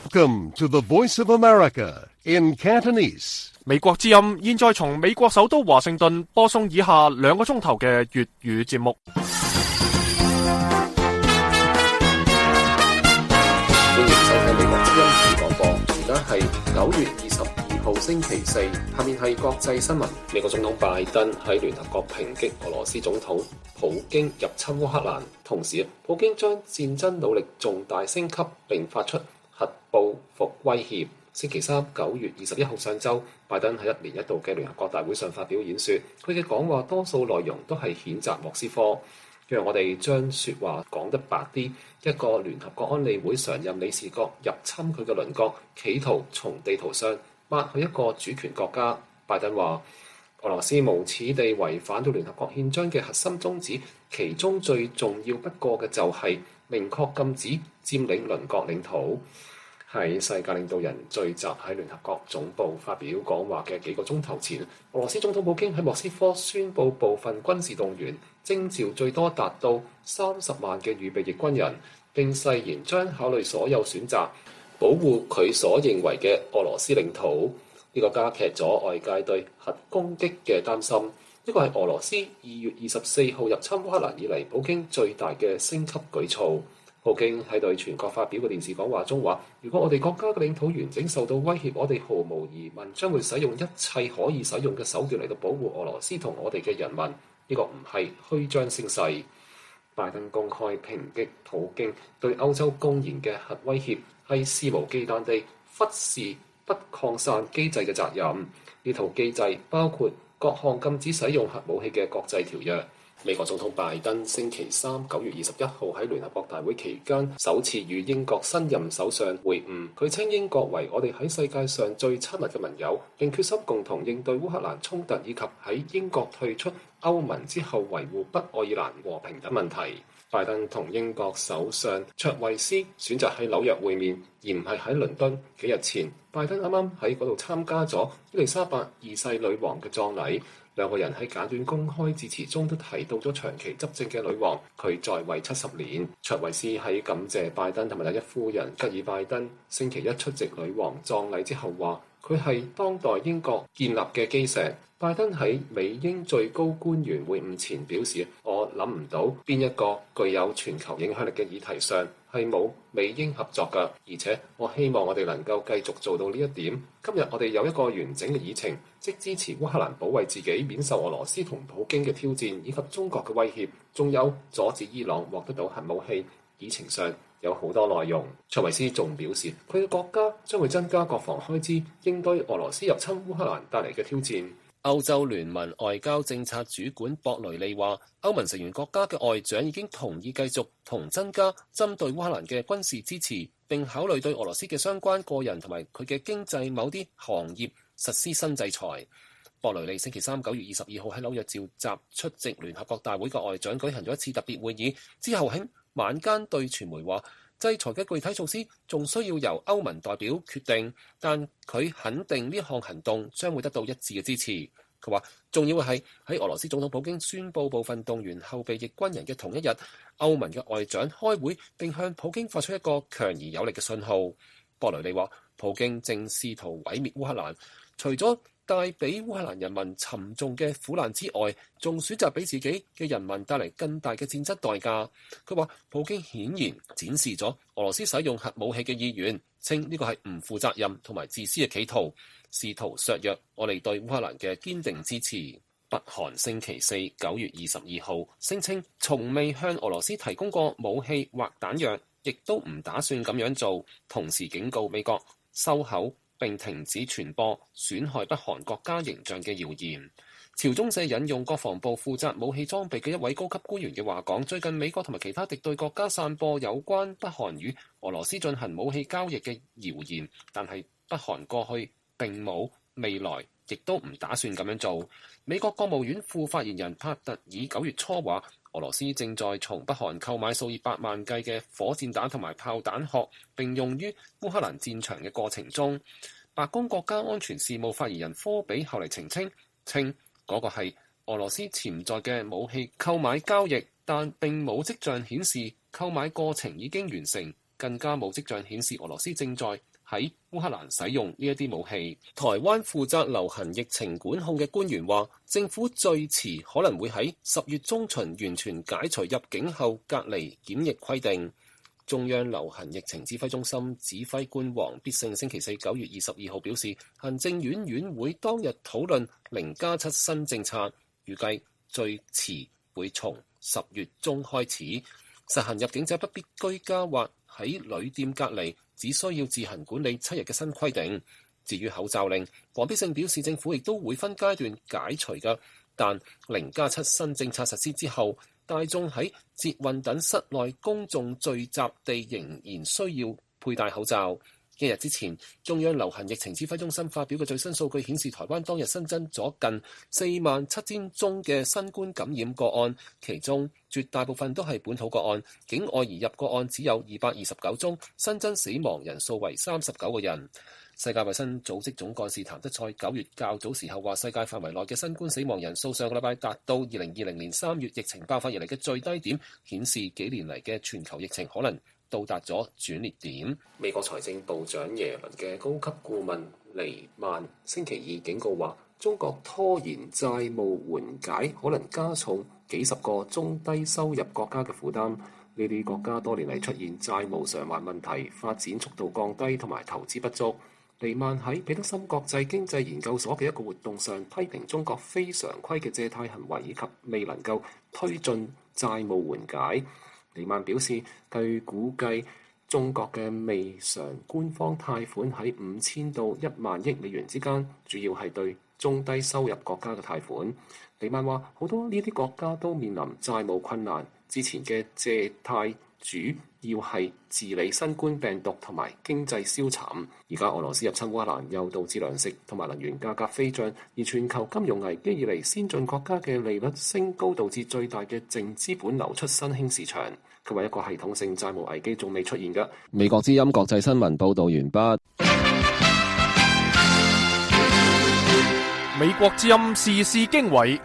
Welcome to the Voice of America in Cantonese. 美國之音現在從美國首都華盛頓播送以下2個鐘頭嘅粵語節目。 歡迎收聽美國之音粵語廣播，而家係9月22號星期四，下面係國際新聞。美國總統拜登喺聯合國抨擊俄羅斯總統普京入侵烏克蘭，同時普京將戰爭努力重大升級並發出核報復威脅。星期三9月21號上晝，拜登喺1年1度嘅聯合國大會上發表演說，佢嘅講話多數內容都係譴責莫斯科。讓我哋將說話講得白啲，一個聯合國安理會常任理事國入侵佢嘅鄰國，企圖從地圖上抹去一個主權國家。拜登話俄羅斯無恥地違反到聯合國憲章嘅核心宗旨，其中最重要不過嘅就係明確禁止佔領鄰國領土。喺世界領導人聚集喺聯合國總部發表講話嘅幾個鐘頭前，俄羅斯總統普京喺莫斯科宣布部分軍事動員，徵召最多達到30萬嘅預備役軍人，並誓言將考慮所有選擇，保護佢所認為嘅俄羅斯領土。呢個加劇咗外界對核攻擊嘅擔心。呢個係俄羅斯2月24號入侵烏克蘭以嚟普京最大嘅升級舉措。普京喺對全國發表嘅電視講話中話：如果我哋國家嘅領土完整受到威脅，我哋毫無疑問將會使用一切可以使用嘅手段嚟到保護俄羅斯同我哋嘅人民。呢個唔係虛張聲勢。拜登公開抨擊普京對歐洲公然嘅核威脅，係肆無忌憚地忽視不擴散機制嘅責任。呢套機制包括各項禁止使用核武器嘅國際條約。美國總統拜登星期三9月21號喺聯合國大會期間首次與英國新任首相會晤，佢稱英國為我哋喺世界上最親密嘅盟友，並決心共同應對烏克蘭衝突以及喺英國退出歐盟之後維護北愛爾蘭和平等問題。拜登同英國首相卓慧思選擇喺紐約會面，而唔係喺倫敦。幾日前，拜登啱啱喺嗰度參加咗伊麗莎白二世女王嘅葬禮。兩個人喺簡短公開致辭中都提到咗長期執政嘅女王，佢在位70年。卓慧思喺感謝拜登同埋第一夫人吉爾拜登星期一出席女王葬禮之後話，佢係當代英國建立嘅基石。拜登喺美英最高官員會晤前表示，我諗唔到邊一個具有全球影響力嘅議題上係冇美英合作㗎，而且我希望我哋能夠繼續做到呢一點。今日我哋有一個完整嘅議程，即支持烏克蘭保衛自己免受俄羅斯同普京嘅挑戰，以及中國嘅威脅，仲有阻止伊朗獲得到核武器。議程上有好多內容。卓慧思仲表示，佢嘅國家將會增加國防開支，應對俄羅斯入侵烏克蘭帶嚟嘅挑戰。歐洲聯盟外交政策主管博雷利話，歐盟成員國家嘅外長已經同意繼續同增加針對烏克蘭嘅軍事支持，並考慮對俄羅斯嘅相關個人同埋佢嘅經濟某啲行業實施新制裁。博雷利星期三9月22號喺紐約召集出席聯合國大會嘅外長舉行咗一次特別會議，之後喺晚間對傳媒話，制裁嘅具體措施仲需要由歐盟代表決定，但佢肯定呢項行動將會得到一致嘅支持。佢話重要嘅係喺俄羅斯總統普京宣布部分動員後備役軍人嘅同一日，歐盟嘅外長開會並向普京發出一個強而有力嘅信號。博雷利話，普京正試圖毀滅烏克蘭，除咗帶俾烏克蘭人民沉重嘅苦難之外，仲選擇俾自己嘅人民帶嚟更大嘅戰爭代價。佢話普京顯然展示咗俄羅斯使用核武器嘅意願，稱呢個係唔負責任同埋自私嘅企圖，試圖削弱我哋對烏克蘭嘅堅定支持。北韓星期四9月22號聲稱從未向俄羅斯提供過武器或彈藥，亦都唔打算咁樣做，同時警告美國收口並停止傳播損害北韓國家形象嘅謠言。朝中社引用國防部負責武器裝備嘅一位高級官員嘅話講，最近美國同埋其他敵對國家散播有關北韓與俄羅斯進行武器交易嘅謠言，但係北韓過去並冇，未來亦都唔打算咁樣做。美國國務院副發言人帕特爾9月初話，俄羅斯正在從北韓購買數以百萬計嘅火箭彈同埋炮彈殼，並用於烏克蘭戰場嘅過程中。白宮國家安全事務發言人科比後嚟澄清，稱嗰個係俄羅斯潛在嘅武器購買交易，但並冇跡象顯示購買過程已經完成，更加冇跡象顯示俄羅斯正在喺烏克蘭使用呢一啲武器。台灣負責流行疫情管控嘅官員話，政府最遲可能會喺10月中旬完全解除入境後隔離檢疫規定。中央流行疫情指揮中心指揮官王必勝星期四9月22號表示，行政院院會當日討論0+7新政策，預計最遲會從10月中開始實行入境者不必居家或喺旅店隔離，只需要自行管理7日嘅新規定。至於口罩令，王必勝表示政府亦都會分階段解除嘅，但0+7新政策實施之後，大眾喺捷運等室內公眾聚集地仍然需要佩戴口罩。一日之前，中央流行疫情指揮中心發表嘅最新數據顯示，台灣當日新增咗近47,000宗嘅新冠感染個案，其中絕大部分都係本土個案，境外移入個案只有229宗，新增死亡人數為39個人。世界衛生組織總幹事譚德塞9月較早時候話，世界範圍內嘅新冠死亡人數上個禮拜達到2020年3月疫情爆發以嚟嘅最低點，顯示幾年嚟嘅全球疫情可能到達咗轉捩點。美國財政部長耶倫嘅高級顧問尼曼星期二警告話，中國拖延債務緩解可能加重幾十個中低收入國家嘅負擔。呢啲國家多年嚟出現債務償還問題，發展速度降低同埋投資不足。尼曼喺彼得森國際經濟研究所嘅一個活動上批評中國非常規嘅借貸行為以及未能夠推進債務緩解。尼曼表示，據估計，中國嘅未償官方貸款喺5000到1萬億美元之間，主要係對中低收入國家嘅貸款。尼曼話，好多呢啲國家都面臨債務困難，之前嘅借貸主要係治理新冠病毒同埋經濟消慘。而家俄羅斯入侵烏克蘭，又導致糧食同埋能源價格飛漲，而全球金融危機以嚟，先進國家嘅利率升高，導致最大嘅淨資本流出新興市場。佢話一個系統性債務危機仲未出現㗎。美國之音國際新聞報導完畢。 美國之音時事經緯。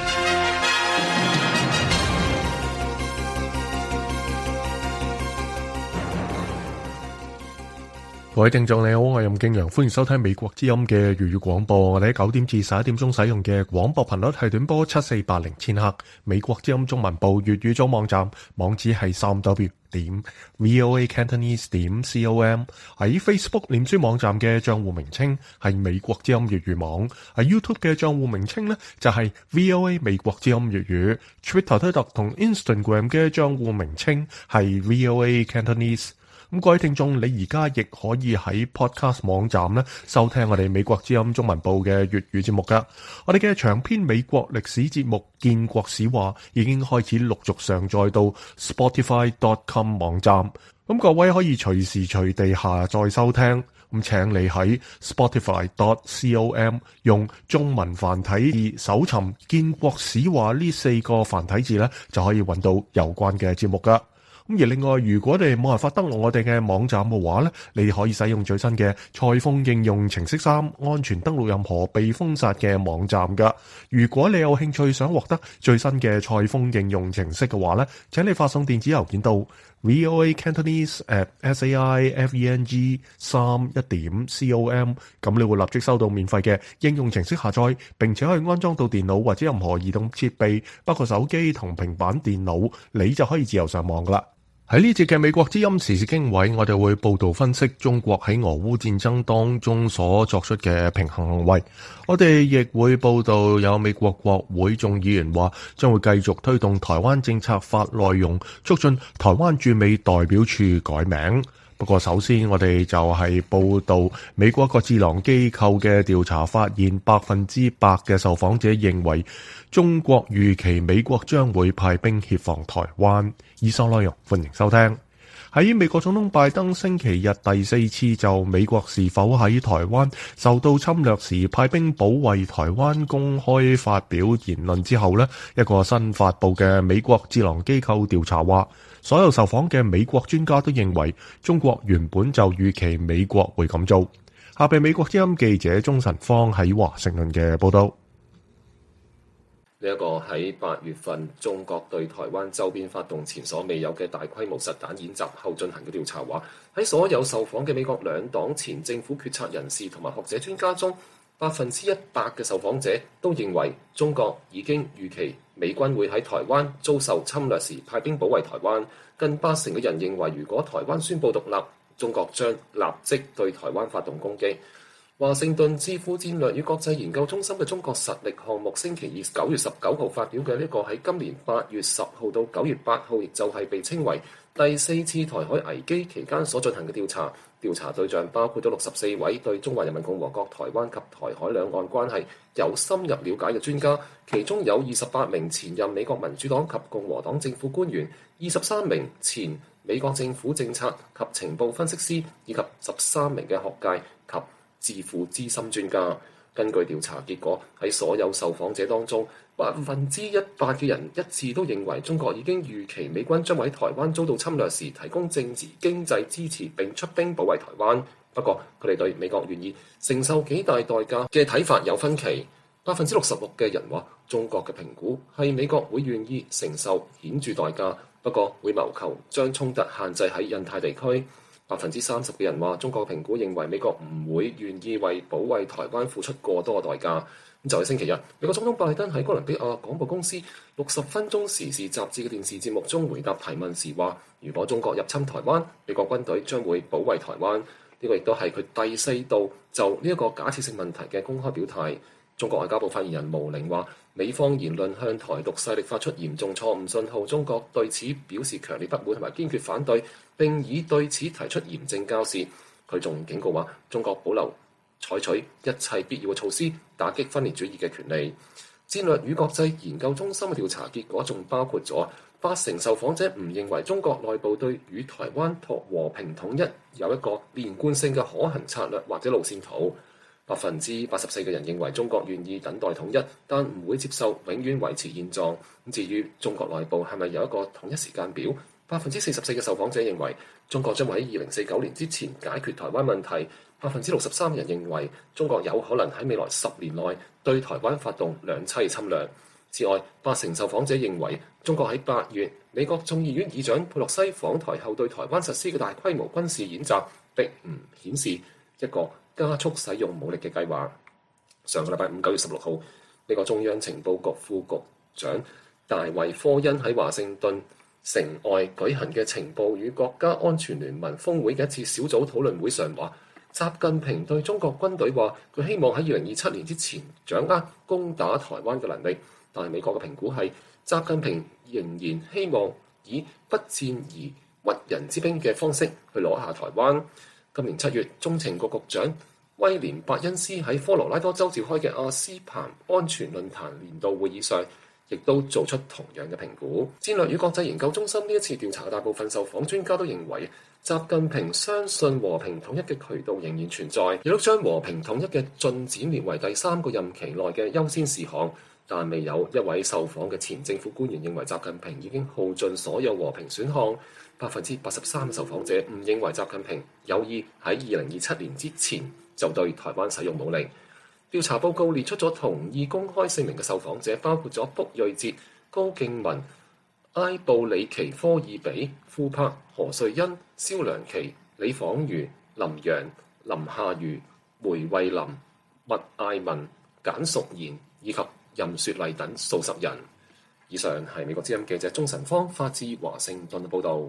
各位聽眾你好，我係任敬陽，歡迎收聽美國之音嘅粵語廣播。我哋喺9點至11點鐘使用嘅廣播頻率係短波7480千赫。美國之音中文部粵語組網站網址係3w.voacantonese.com。喺 Facebook 臉書網站嘅賬戶名稱係美國之音粵語網。喺 YouTube 嘅賬戶名稱呢就係 VOA 美國之音粵語。Twitter 同 Instagram 嘅賬戶名稱係 VOA Cantonese。咁各位聽眾，你而家亦可以喺 Podcast 網站咧收聽我哋美國之音中文部嘅粵語節目噶。我哋嘅長篇美國歷史節目《建國史話》已經開始陸續上載到 Spotify.com 網站。咁各位可以隨時隨地下載收聽。咁請你喺 Spotify.com 用中文繁體搜尋《建國史話》呢4個繁體字咧，就可以揾到有關嘅節目噶。而另外，如果你冇辦法登錄我哋嘅網站嘅話咧，你可以使用最新嘅蔡豐應用程式3，安全登錄任何被封殺嘅網站噶。如果你有興趣想獲得最新嘅蔡豐應用程式嘅話咧，請你發送電子郵件到 voacantonese@saifeng31.com， 咁你會立即收到免費嘅應用程式下載，並且可以安裝到電腦或者任何移動設備，包括手機同平板電腦，你就可以自由上網噶啦。喺呢節嘅美國之音時事經緯，我哋會報道分析中國喺俄烏戰爭當中所作出嘅平衡行為。我哋亦會報道有美國國會眾議員話將會繼續推動台灣政策法內容，促進台灣駐美代表處改名。不過首先我哋就係報道美國一個智囊機構嘅調查發現，100%嘅受訪者認為中國預期美國將會派兵協防台灣。以上內容歡迎收聽。喺美國總統拜登星期日第4次就美國是否喺台灣受到侵略時派兵保衛台灣公開發表言論之後呢，一個新發佈嘅美國智囊機構調查話，所有受訪嘅美國專家都認為中國原本就預期美國會咁做。下邊美國之音記者鍾晨芳喺華盛頓嘅報道。 呢一個喺8月份中國對台灣周邊發動前所未有嘅大規模實彈演習後進行嘅調查話，喺所有受訪嘅美國兩黨前政府決策人士同埋學者專家中，100%嘅受訪者都認為中國已經預期美軍會喺台灣遭受侵略時派兵保衛台灣。近80%嘅人認為，如果台灣宣布獨立，中國將立即對台灣發動攻擊。華盛頓智庫戰略與國際研究中心嘅中國實力項目星期二9月19號發表嘅呢個喺今年8月10號到9月8號，亦就係被稱為第4次台海危機期間所進行嘅調查。調查對象包括咗64位對中華人民共和國台灣及台海兩岸關係有深入了解嘅專家，其中有28名前任美國民主黨及共和黨政府官員、23名前美國政府政策及情報分析師，以及13名嘅學界及智庫資深專家。根據調查結果，喺所有受訪者當中，100%嘅人一致都認為中國已經預期美軍將喺台灣遭到侵略時提供政治經濟支持並出兵保衛台灣。不過佢哋對美國願意承受幾大代價嘅睇法有分歧。66%嘅人話中國嘅評估係美國會願意承受顯著代價，不過會謀求將衝突限制喺印太地區。30%嘅人話中國評估認為美國唔會願意為保衛台灣付出過多嘅代價。咁就喺星期日，美國總統拜登喺哥倫比亞廣播公司60分鐘時事雜誌嘅電視節目中回答提問時話，如果中國入侵台灣，美國軍隊將會保衛台灣。呢個亦都係佢第4度就呢一個假設性問題嘅公開表態。中國外交部發言人毛寧話，美方言論向台獨勢力發出嚴重錯誤信號，中國對此表示強烈不滿同埋堅決反對，並已對此提出嚴正交涉。佢仲警告話，中國保留採取一切必要嘅措施，打擊分裂主義嘅權利。戰略與國際研究中心嘅調查結果仲包括咗80%受訪者唔認為中國內部對與台灣和平統一有一個連貫性嘅可行策略或者路線圖。84%嘅人認為中國願意等待統一，但唔會接受永遠維持現狀。至於中國內部係咪有一個統一時間表，44%嘅受訪者認為中國將會喺2049年之前解決台灣問題。63%人認為中國有可能喺未來10年內對台灣發動兩棲侵略。此外，80%受訪者認為中國喺8月美國眾議院議長佩洛西訪台後對台灣實施嘅大規模軍事演習並唔顯示一個加速使用武力嘅計劃。上個禮拜5 9月16號，美國中央情報局副局長大衛科恩喺華盛頓城外舉行嘅情報與國家安全聯盟峰會嘅一次小組討論會上話，習近平對中國軍隊話，佢希望喺2027年之前掌握攻打台灣嘅能力，但係美國嘅評估係習近平仍然希望以不戰而屈人之兵嘅方式去攞下台灣。今年7月，中情局局長威廉伯恩斯喺科羅拉多州召開嘅阿斯彭安全論壇年度會議上，亦都做出同樣嘅評估。戰略與國際研究中心呢一次調查嘅大部分受訪專家都認為，習近平相信和平統一嘅渠道仍然存在，亦都將和平統一嘅進展列為第3個任期內嘅優先事項。但未有一位受訪嘅前政府官員認為習近平已經耗盡所有和平選項。83%受訪者唔認為習近平有意喺2027年之前就對台灣使用武力。調查報告列出咗同意公開聲明嘅受訪者，包括咗卜瑞哲、高敬文、埃布里奇科爾比、庫柏、何瑞恩、蕭良琪、李晃如、林洋、林夏如、梅惠林、麥艾文、簡淑賢以及任雪麗等數十人。以上係美國之音記者鍾晨芳發自華盛頓嘅報導。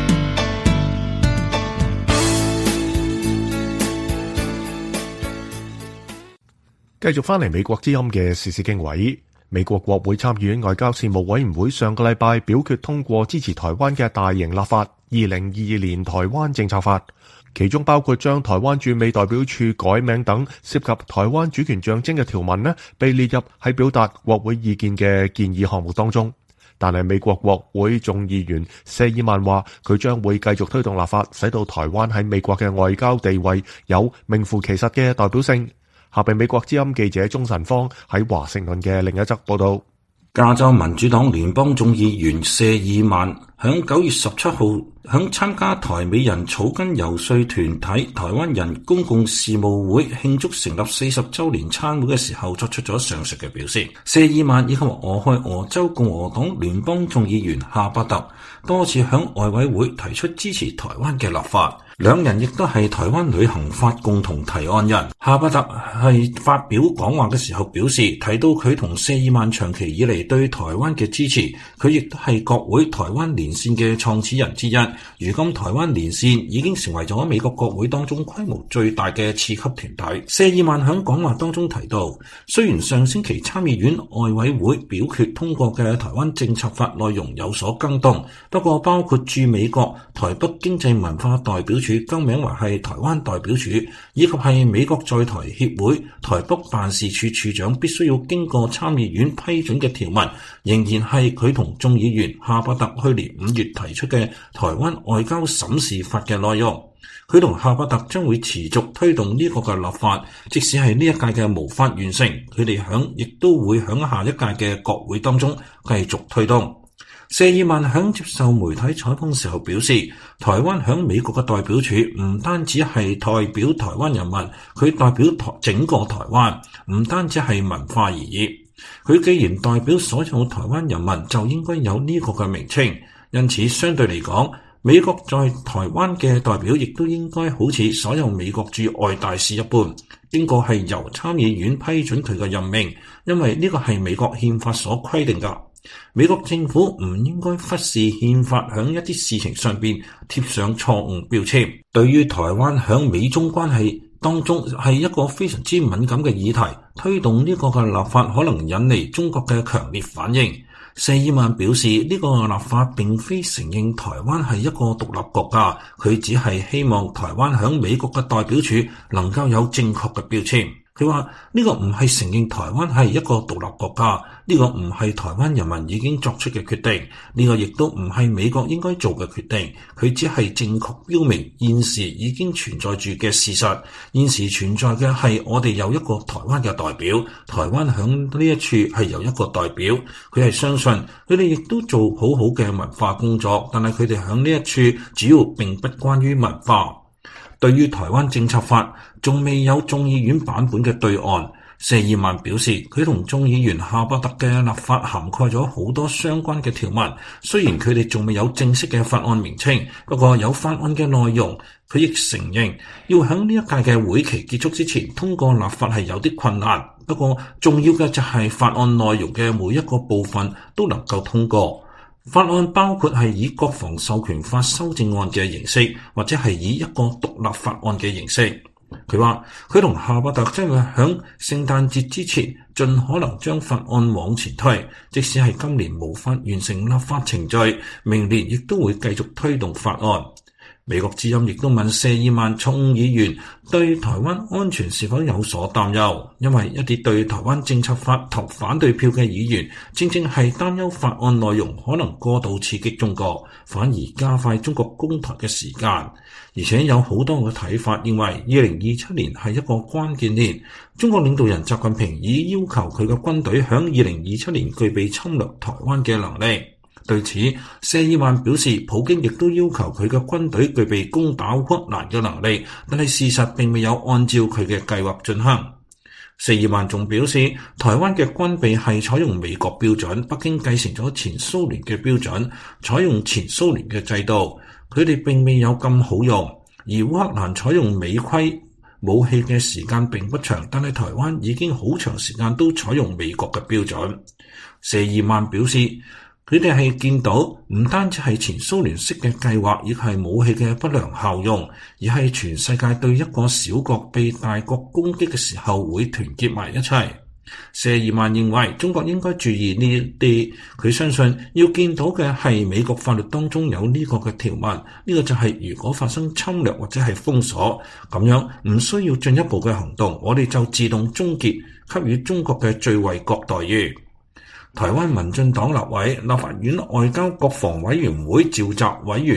繼續翻嚟美國之音嘅時事經緯，美國國會參議院外交事務委員會上個禮拜表決通過支持台灣嘅大型立法2022年台灣政策法，其中包括將台灣駐美代表處改名等涉及台灣主權象徵嘅條文被列入喺表達國會意見嘅建議項目當中。但係美國國會眾議員謝爾曼話，佢將會繼續推動立法，使到台灣喺美國嘅外交地位有名副其實嘅代表性。下邊美國之音記者鍾晨芳喺華盛頓嘅另一則報道。 加州民主黨聯邦眾議員謝爾曼響9月17號響參加台美人草根遊說團體台灣人公共事務會慶祝成立40週年餐會嘅時候作出咗上述嘅表示。謝爾曼以及俄亥俄州共和黨聯邦眾議員夏伯特多次響外委會提出支持台灣嘅立法，兩人亦都係台灣旅行法共同提案人。夏伯特係發表講話嘅時候表示，提到佢同謝爾曼長期以嚟對台灣嘅支持，佢亦都係國會台灣連線嘅創始人之一。如今台灣連線已經成為咗美國國會當中規模最大嘅次級團體。謝爾曼響講話當中提到，雖然上星期參議院外委會表決通過嘅台灣政策法內容有所更動，不過包括駐美國台北經濟文化代表處更名為係台灣代表處，以及係美國在台協會台北辦事處處長必須要經過參議院批准嘅條文，仍然係佢同眾議員夏伯特去年5月提出嘅台灣外交審視法嘅內容。佢同夏伯特將會持續推動呢個嘅立法，即使係呢一屆嘅無法完成，佢哋亦都會響下一屆嘅國會當中繼續推動。謝爾曼響接受媒體採訪時候表示，台灣響美國嘅代表處唔單止係代表台灣人民，佢代表整個台灣，唔單止係文化而已。佢既然代表所有台灣人民，就應該有呢個嘅名稱。因此相對嚟講，美國在台灣嘅代表亦都應該好似所有美國駐外大使一般，經過係由參議院批准佢嘅任命，因為呢個係美國憲法所規定㗎。美國政府唔應該忽視憲法響一啲事情上邊貼上錯誤標籤。對於台灣響美中關係當中係一個非常之敏感嘅議題，推動呢個嘅立法可能引嚟中國嘅強烈反應。謝爾曼表示，呢個立法並非承認台灣係一個獨立國家，佢只係希望台灣響美國嘅代表處能夠有正確嘅標籤。佢話呢個唔係承認台灣係一個獨立國家，呢個唔係台灣人民已經作出嘅決定，呢個亦都唔係美國應該做嘅決定，佢只係正確標明現時已經存在住嘅事實。現時存在嘅係我哋有一個台灣嘅代表，台灣響呢一處係有一個代表，佢係相信佢哋亦都做好好嘅文化工作，但係佢哋響呢一處主要並不關於文化。對於台灣政策法仲未有眾議院版本嘅對案，謝爾曼表示，佢同眾議員夏伯特嘅立法涵蓋咗好多相關嘅條文，雖然佢哋仲未有正式嘅法案名稱，不過有法案嘅內容。佢亦承認要喺呢一屆嘅會期結束之前通過立法係有啲困難，不過重要嘅就係法案內容嘅每一個部分都能夠通過。法案包括係以國防授權法修正案嘅形式，或者係以一個獨立法案嘅形式。佢話佢同夏伯特將會喺聖誕節之前盡可能將法案往前推，即使係今年無法完成立法程序，明年亦都會繼續推動法案。美國之音亦都問謝爾曼眾議員對台灣安全是否有所擔憂，因為一啲對台灣政策法投反對票嘅議員，正正係擔憂法案內容可能過度刺激中國，反而加快中國攻台嘅時間。而且有好多嘅睇法認為2027年係一個關鍵年，中國領導人習近平已要求佢嘅軍隊響2027年具備侵略台灣嘅能力。對此，謝爾曼表示，普京亦都要求佢嘅軍隊具備攻打烏克蘭嘅能力，但係事實並未有按照佢嘅計劃進行。謝爾曼仲表示，台灣嘅軍備係採用美國標準，北京繼承咗前蘇聯嘅標準，採用前蘇聯嘅制度，佢哋並未有咁好用。而烏克蘭採用美規武器嘅時間並不長，但係台灣已經好長時間都採用美國嘅標準。謝爾曼表示，佢哋係見到唔單止係前蘇聯式嘅計劃，亦係武器嘅不良效用，而係全世界對一個小國被大國攻擊嘅時候會團結埋一齊。謝爾曼認為中國應該注意呢啲，佢相信要見到嘅係美國法律當中有呢個嘅條文，呢個就係如果發生侵略或者係封鎖，咁樣唔需要進一步嘅行動，我哋就自動終結給予中國嘅最惠國待遇。台灣民進黨立委、立法院外交國防委員會召集委員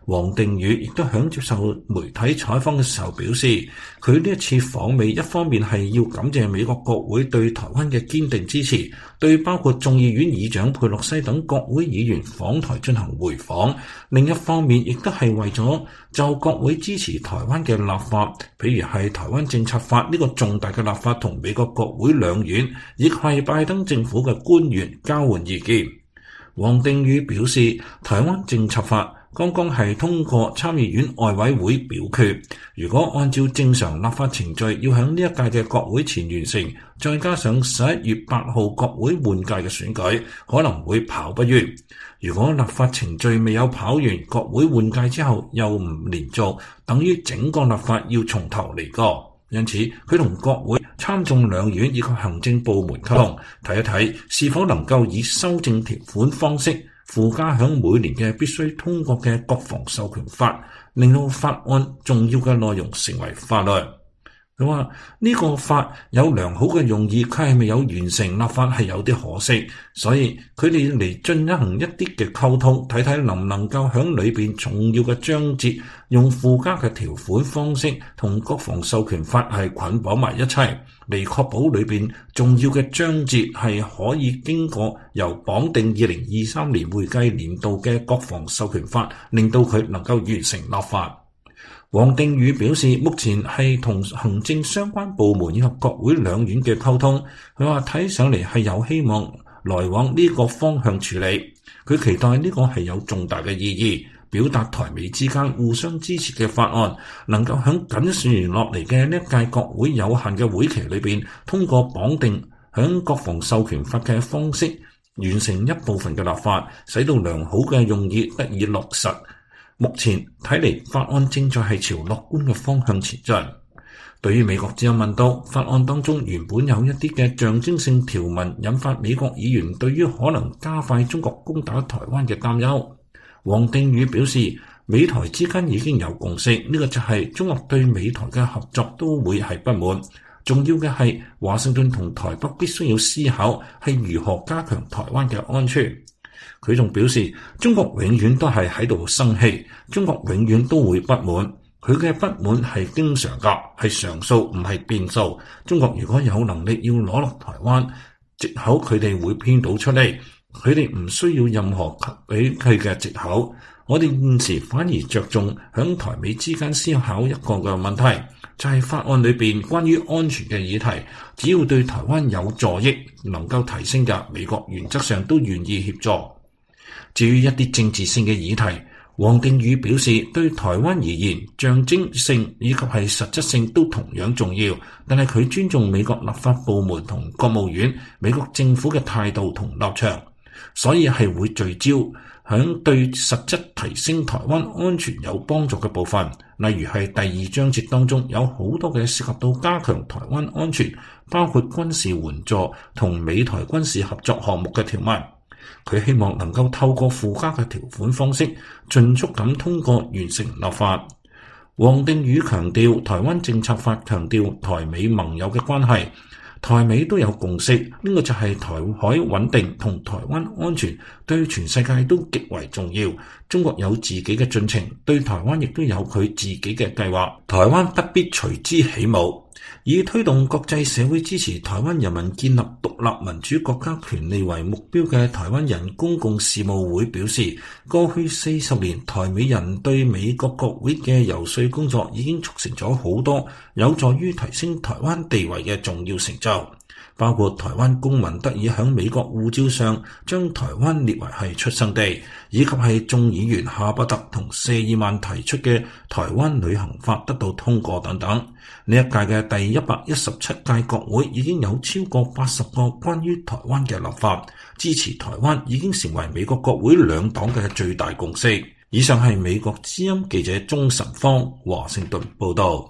王定宇亦都響接受媒體採訪嘅時候表示，佢呢一次訪美一方面係要感謝美國國會對台灣嘅堅定支持，對包括眾議院議長佩洛西等國會議員訪台進行回訪，另一方面亦都係為咗就國會支持台灣嘅立法，譬如係台灣政策法呢個重大嘅立法同美國國會兩院亦係拜登政府嘅官員交換意見。王定宇表示，台灣政策法剛剛係通過參議院外委會表決，如果按照正常立法程序要喺呢一屆嘅國會前完成，再加上11月8號國會換屆嘅選舉，可能會跑不完。如果立法程序未有跑完，國會換屆之後又唔連續，等於整個立法要從頭嚟過。因此，佢同國會參眾兩院以及行政部門溝通，睇一睇是否能夠以修正條款方式附加響每年嘅必須通過嘅國防授權法，令到法案重要嘅內容成為法律。佢話呢個法有良好嘅用意，佢係未有完成立法係有啲可惜，所以佢哋嚟進行一啲嘅溝通，睇睇能唔能夠響裏邊重要嘅章節用附加嘅條款方式同國防授權法係捆綁埋一齊，嚟確保裏邊重要嘅章節係可以經過由綁定2023年會計年度嘅國防授權法，令到佢能夠完成立法。王定宇表示，目前係同行政相關部門以及國會兩院嘅溝通，佢話睇上嚟係有希望來往呢個方向處理。佢期待呢個係有重大嘅意義，表達台美之間互相支持嘅法案，能夠響緊選完落嚟嘅呢一屆國會有限嘅會期裏邊，通過綁定響國防授權法嘅方式，完成一部分嘅立法，使到良好嘅用意得以落實。目前睇嚟，法案正在係朝樂觀嘅方向前進。對於美國之音問到法案當中原本有一啲嘅象徵性條文，引發美國議員對於可能加快中國攻打台灣嘅擔憂，王定宇表示，美台之間已經有共識，呢個就係中國對美台嘅合作都會係不滿。重要嘅係華盛頓同台北必須要思考係如何加強台灣嘅安全。佢仲表示，中國永遠都係喺度生氣，中國永遠都會不滿，佢嘅不滿係經常㗎，係常數唔係變數。中國如果有能力要攞落台灣，藉口佢哋會編到出嚟，佢哋唔需要任何俾佢嘅藉口。我哋現時反而着重響台美之間思考一個嘅問題，就係法案裏邊關於安全嘅議題，只要對台灣有助益，能夠提升嘅，美國原則上都願意協助。至於一啲政治性嘅議題，王定宇表示，對台灣而言，象徵性以及係實質性都同樣重要，但係佢尊重美國立法部門同國務院、美國政府嘅態度同立場，所以係會聚焦響對實質提升台灣安全有幫助嘅部分，例如係第2章節當中有好多嘅涉及到加強台灣安全，包括軍事援助同美台軍事合作項目嘅條文。佢希望能夠透過附加嘅條款方式，盡速咁通過完成立法。王定宇強調，台灣政策法強調台美盟友嘅關係，台美都有共識，呢個就係台海穩定同台灣安全對全世界都極為重要。中國有自己嘅進程，對台灣亦都有佢自己嘅計劃，台灣不必隨之起舞。以推動國際社會支持台灣人民建立獨立民主國家權利為目標嘅台灣人公共事務會表示，過去40年台美人對美國國會嘅遊說工作已經促成咗好多有助於提升台灣地位嘅重要成就，包括台灣公民得以喺美國護照上將台灣列為係出生地，以及係眾議員夏伯特同謝爾曼提出嘅台灣旅行法得到通過等等。呢一屆嘅第117屆國會已經有超過80個關於台灣嘅立法，支持台灣已經成為美國國會兩黨嘅最大共識。以上係美國之音記者鍾晨芳華盛頓報道。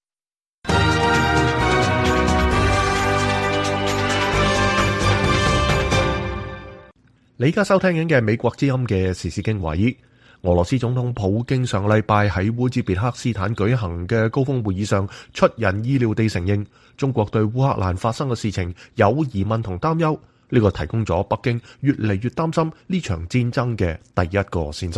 你而家收聽緊嘅美國之音嘅時事經緯。俄羅斯總統普京上禮拜喺烏茲別克斯坦舉行嘅高峰會議上，出人意料地承認中國對烏克蘭發生嘅事情有疑問同擔憂。呢個提供咗北京越嚟越擔心呢場戰爭嘅第一個線索。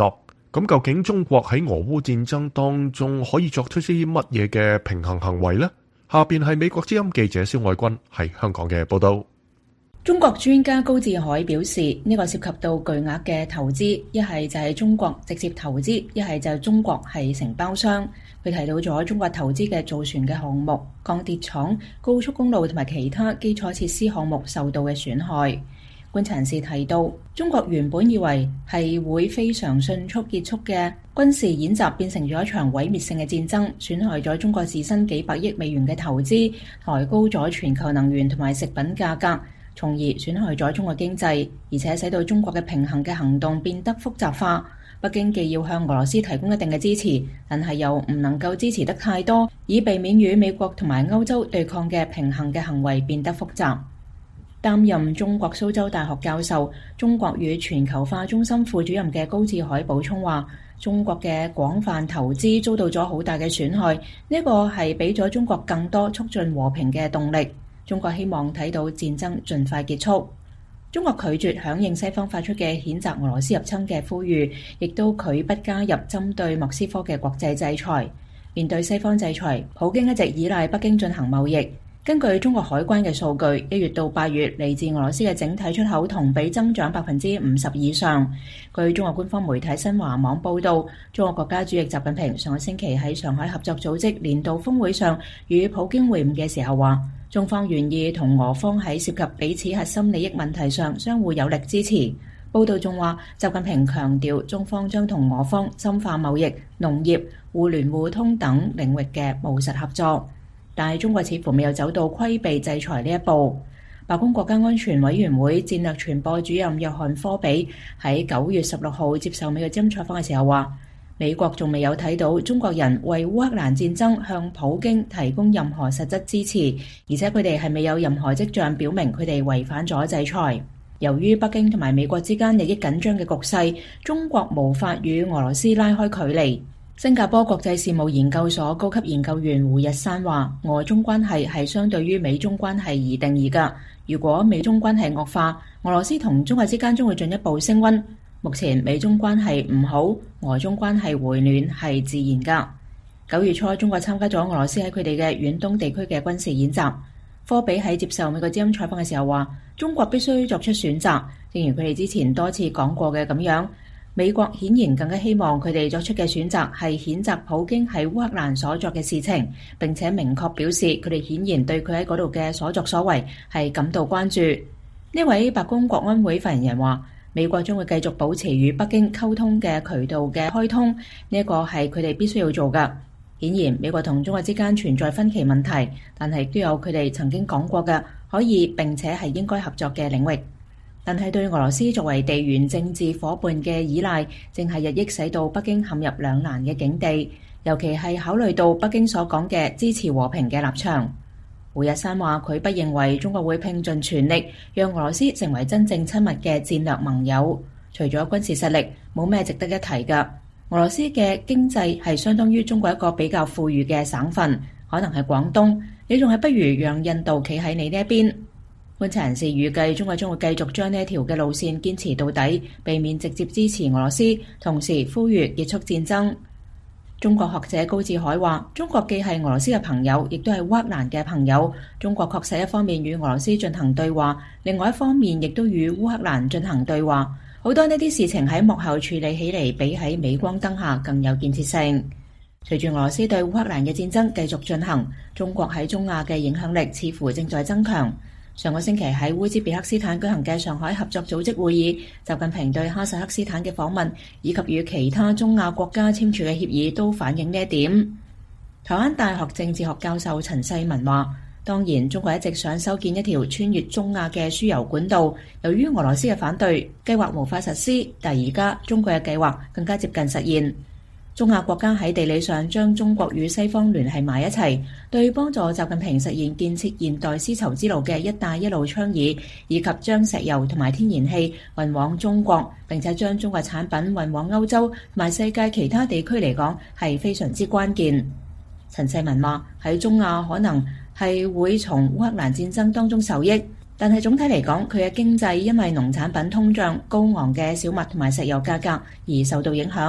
咁究竟中國喺俄烏戰爭當中可以作出啲乜嘢嘅平衡行為呢？下邊係美國之音記者蕭愛軍喺香港嘅報道。 中國專家高志海表示，呢個涉及到巨額嘅投資，一係就係中國直接投資，一係就係中國係承包商。佢提到咗中國投資嘅造船嘅項目、鋼鐵廠、高速公路同埋其他基礎設施項目受到嘅損害。觀察人士提到，中國原本以為係會非常迅速結束嘅軍事演習，變成咗一場毀滅性嘅戰爭，損害咗中國自身幾百億美元嘅投資，抬高咗全球能源同埋食品價格，從而損害咗中國經濟，而且使到中國嘅平衡嘅行動變得複雜化。北京既要向俄羅斯提供一定嘅支持，但係又唔能夠支持得太多，以避免與美國同埋歐洲對抗嘅平衡嘅行為變得複雜。擔任中國蘇州大學教授、中國與全球化中心副主任嘅高志海補充話，中國嘅廣泛投資遭到咗好大嘅損害，呢個係俾咗中國更多促進和平嘅動力。中國希望睇到戰爭盡快結束。中國拒絕響應西方發出嘅譴責俄羅斯入侵嘅呼籲，亦都拒不加入針對莫斯科嘅國際制裁。面對西方制裁，普京一直依賴北京進行貿易。根據中國海關嘅數據，1月到8月嚟自俄羅斯嘅整體出口同比增長50%以上。據中國官方媒體新華網報導，中國國家主席習近平上個星期喺上海合作組織年度峰會上與普京會晤嘅時候話，中方願意同俄方喺涉及彼此核心利益問題上相互有力支持。報導仲話，習近平強調中方將同俄方深化貿易、農業、互聯互通等領域嘅務實合作。但係中國似乎未有走到規避制裁呢一步。白宮國家安全委員會戰略傳播主任約翰科比喺9月16號接受美國之音採訪嘅時候話，美國仲未有睇到中國人為烏克蘭戰爭向普京提供任何實質支持，而且佢哋係未有任何跡象表明佢哋違反咗制裁。由於北京同埋美國之間利益緊張嘅局勢，中國無法與俄羅斯拉開距離。新加坡國際事務研究所高級研究員胡日山話，俄中關係係相對於美中關係而定義㗎。如果美中關係惡化，俄羅斯同中國之間將會進一步升溫。目前美中關係唔好，俄中關係回暖係自然㗎。9月初，中國參加咗俄羅斯喺佢哋嘅遠東地區嘅軍事演習。科比喺接受美國之音採訪嘅時候話，中國必須作出選擇，正如佢哋之前多次講過嘅咁樣。美國顯然更加希望佢哋作出嘅選擇係譴責普京喺烏克蘭所作嘅事情，並且明確表示佢哋顯然對佢喺嗰度嘅所作所為係感到關注。呢位白宮國安會發言人話，美國將會繼續保持與北京溝通嘅渠道嘅開通，呢一個係佢哋必須要做㗎。顯然美國同中國之間存在分歧問題，但係都有佢哋曾經講過嘅可以並且係應該合作嘅領域。但係對俄羅斯作為地緣政治夥伴嘅依賴，正係日益使到北京陷入兩難嘅境地，尤其係考慮到北京所講嘅支持和平嘅立場。胡日山話，佢不認為中國會拼盡全力讓俄羅斯成為真正親密嘅戰略盟友。除咗軍事實力，冇咩值得一提㗎。俄羅斯嘅經濟係相當於中國一個比較富裕嘅省份，可能係廣東，你仲係不如讓印度企喺你呢一邊。觀察人士預計，中國將會繼續將呢一條嘅路線堅持到底，避免直接支持俄羅斯，同時呼籲結束戰爭。中國學者高志海話，中國既係俄羅斯嘅朋友，亦都係烏克蘭嘅朋友。中國確實一方面與俄羅斯進行對話，另外一方面亦都與烏克蘭進行對話。好多呢啲事情喺幕後處理起嚟，比喺鎂光燈下更有建設性。隨住俄羅斯對烏克蘭嘅戰爭繼續進行，中國喺中亞嘅影響力似乎正在增強。上個星期喺烏茲別克斯坦舉行嘅上海合作組織會議，習近平對哈薩克斯坦嘅訪問以及與其他中亞國家簽署嘅協議都反映呢一點。台灣大學政治學教授陳世文話，當然中國一直想修建一條穿越中亞嘅輸油管道，由於俄羅斯嘅反對，計劃無法實施，但而家中國嘅計劃更加接近實現。中亞國家喺地理上將中國與西方聯繫埋一齊，對幫助習近平實現建設現代絲綢之路嘅一帶一路倡議，以及將石油同埋天然氣運往中國，並且將中國產品運往歐洲同埋世界其他地區嚟講，係非常之關鍵。陳世文話，喺中亞可能係會從烏克蘭戰爭當中受益，但係總體嚟講，佢嘅經濟因為農產品通脹、高昂嘅小麥同埋石油價格而受到影響。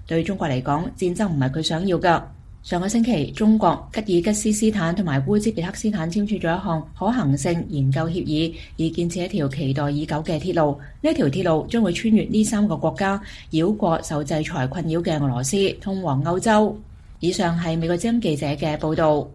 對中國嚟講，戰爭唔係佢想要㗎。上個星期，中國、吉爾吉斯斯坦同埋烏茲別克斯坦簽署咗一項可行性研究協議，以建設一條期待已久嘅鐵路。呢條鐵路將會穿越呢3個國家，繞過受制裁困擾嘅俄羅斯，通往歐洲。以上係美國之音記者嘅報導。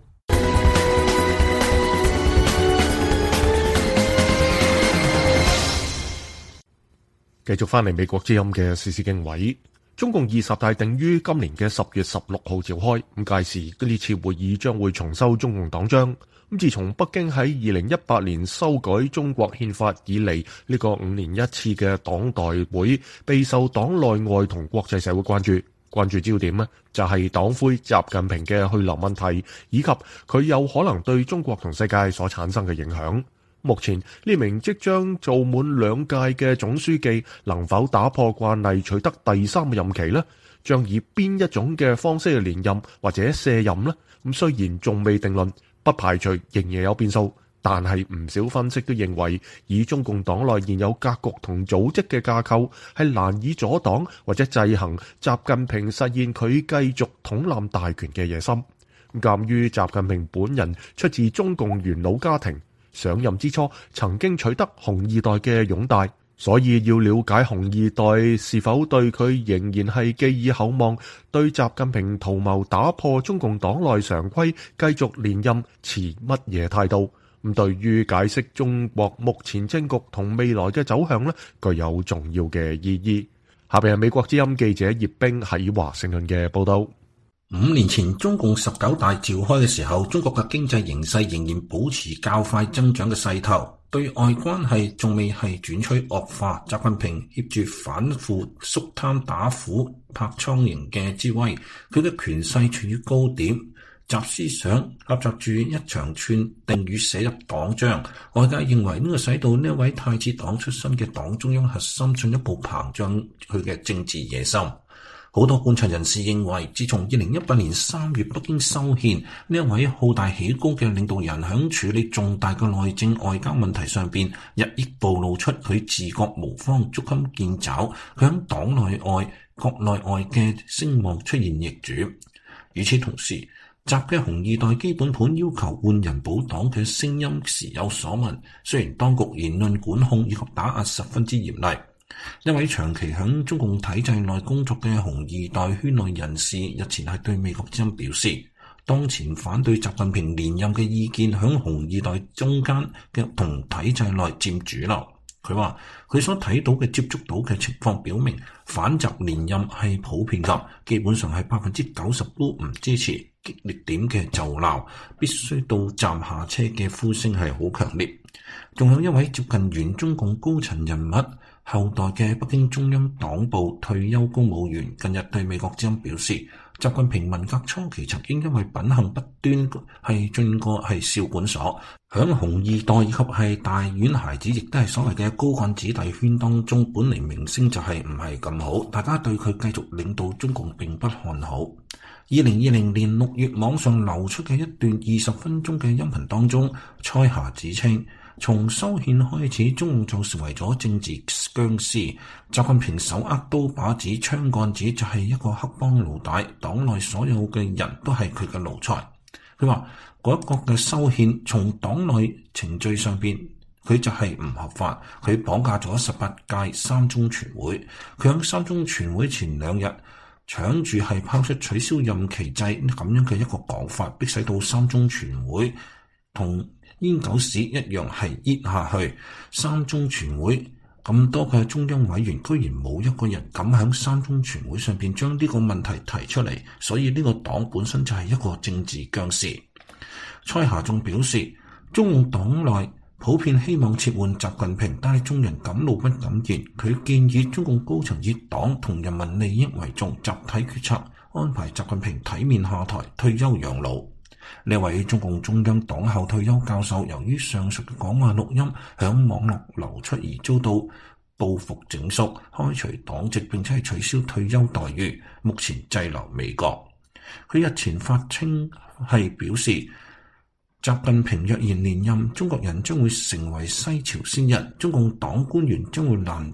繼續翻嚟美國之音嘅時事經緯，中共20大定於今年嘅10月16號召開，咁屆時呢次會議將會重修中共黨章。咁自從北京喺2018年修改中國憲法以嚟，呢個5年一次嘅黨代會備受黨內外同國際社會關注。關注焦點呢，就係黨魁習近平嘅去留問題，以及佢有可能對中國同世界所產生嘅影響。目前呢名即將做滿2屆嘅總書記能否打破慣例取得第3個任期呢？將以邊一種嘅方式去連任或者卸任呢？咁雖然仲未定論，不排除仍然有變數，但係唔少分析都認為，以中共黨內現有格局同組織嘅架構，係難以阻擋或者制衡習近平實現佢繼續統攬大權嘅野心。鑑於習近平本人出自中共元老家庭，上任之初曾經取得紅二代嘅擁戴，所以要了解紅二代是否對佢仍然係寄以厚望，對習近平圖謀打破中共黨內常規繼續連任持乜嘢態度。咁對於解釋中國目前政局同未來嘅走向呢，具有重要嘅意義。下邊係美國之音記者葉冰喺華盛頓嘅報道。 5年前中共19大召開嘅時候，中國嘅經濟形勢仍然保持較快增長嘅勢頭，對外關係仲未係轉趨惡化。習近平挾住反腐肅貪打虎拍蒼蠅嘅之威，佢嘅權勢處於高點，習思想夾雜住一長串定語寫入黨章。外界認為呢個使到呢位太子黨出身嘅黨中央核心進一步膨脹佢嘅政治野心。好多觀察人士認為，自從2018年3月北京修憲，呢一位好大喜功嘅領導人響處理重大嘅內政外交問題上邊，日益暴露出佢自覺無方、捉襟見肘，佢響黨內外、國內外嘅聲望出現逆轉。與此同時，習嘅紅二代基本盤要求換人保黨嘅聲音時有所聞，雖然當局言論管控以及打壓十分之嚴厲。一位長期響中共體制內工作嘅紅二代圈內人士日前係對美國之音表示，當前反對習近平連任嘅意見響紅二代中間嘅同體制內佔主流。佢話佢所睇到嘅接觸到嘅情況表明，反習連任係普遍㗎，基本上係90%都唔支持，激烈點嘅就鬧，必須到站下車嘅呼聲係好強烈。仲有一位接近原中共高層人物後代嘅北京中央黨部退休公務員，近日對美國之音表示，習近平文革初期曾經因為品行不端係進過係少管所，響紅二代以及係大院孩子，亦都係所謂嘅高幹子弟圈當中，本嚟名聲就係唔係咁好，大家對佢繼續領導中共並不看好。2020年6月網上流出嘅一段20分鐘嘅音頻當中，蔡霞指稱，從修憲開始，中共就成為咗政治僵屍。習近平手握刀把子、槍桿子，就係一個黑幫老大，黨內所有嘅人都係佢嘅奴才。佢話嗰一個嘅修憲，從黨內程序上邊，佢就係唔合法。佢綁架咗18屆三中全會，佢喺三中全會前2日搶住係拋出取消任期制咁樣嘅一個講法，迫使到三中全會同煙狗屎一樣係噎下去。三中全會咁多嘅中央委員，居然冇一個人敢喺三中全會上邊將呢個問題提出嚟，所以呢個黨本身就係一個政治僵屍。蔡霞仲表示，中共黨內普遍希望撤換習近平，但係眾人敢怒不敢言。佢建議中共高層以黨同人民利益為重，集體決策，安排習近平體面下台，退休養老。呢位中共中央黨校退休教授，由於上述嘅講話錄音響網絡流出而遭到報復整肅，開除黨籍，並且係取消退休待遇，目前滯留美國。佢日前發稱係表示，習近平若然連任，中國人將會成為西朝鮮人，中共黨官員將會難逃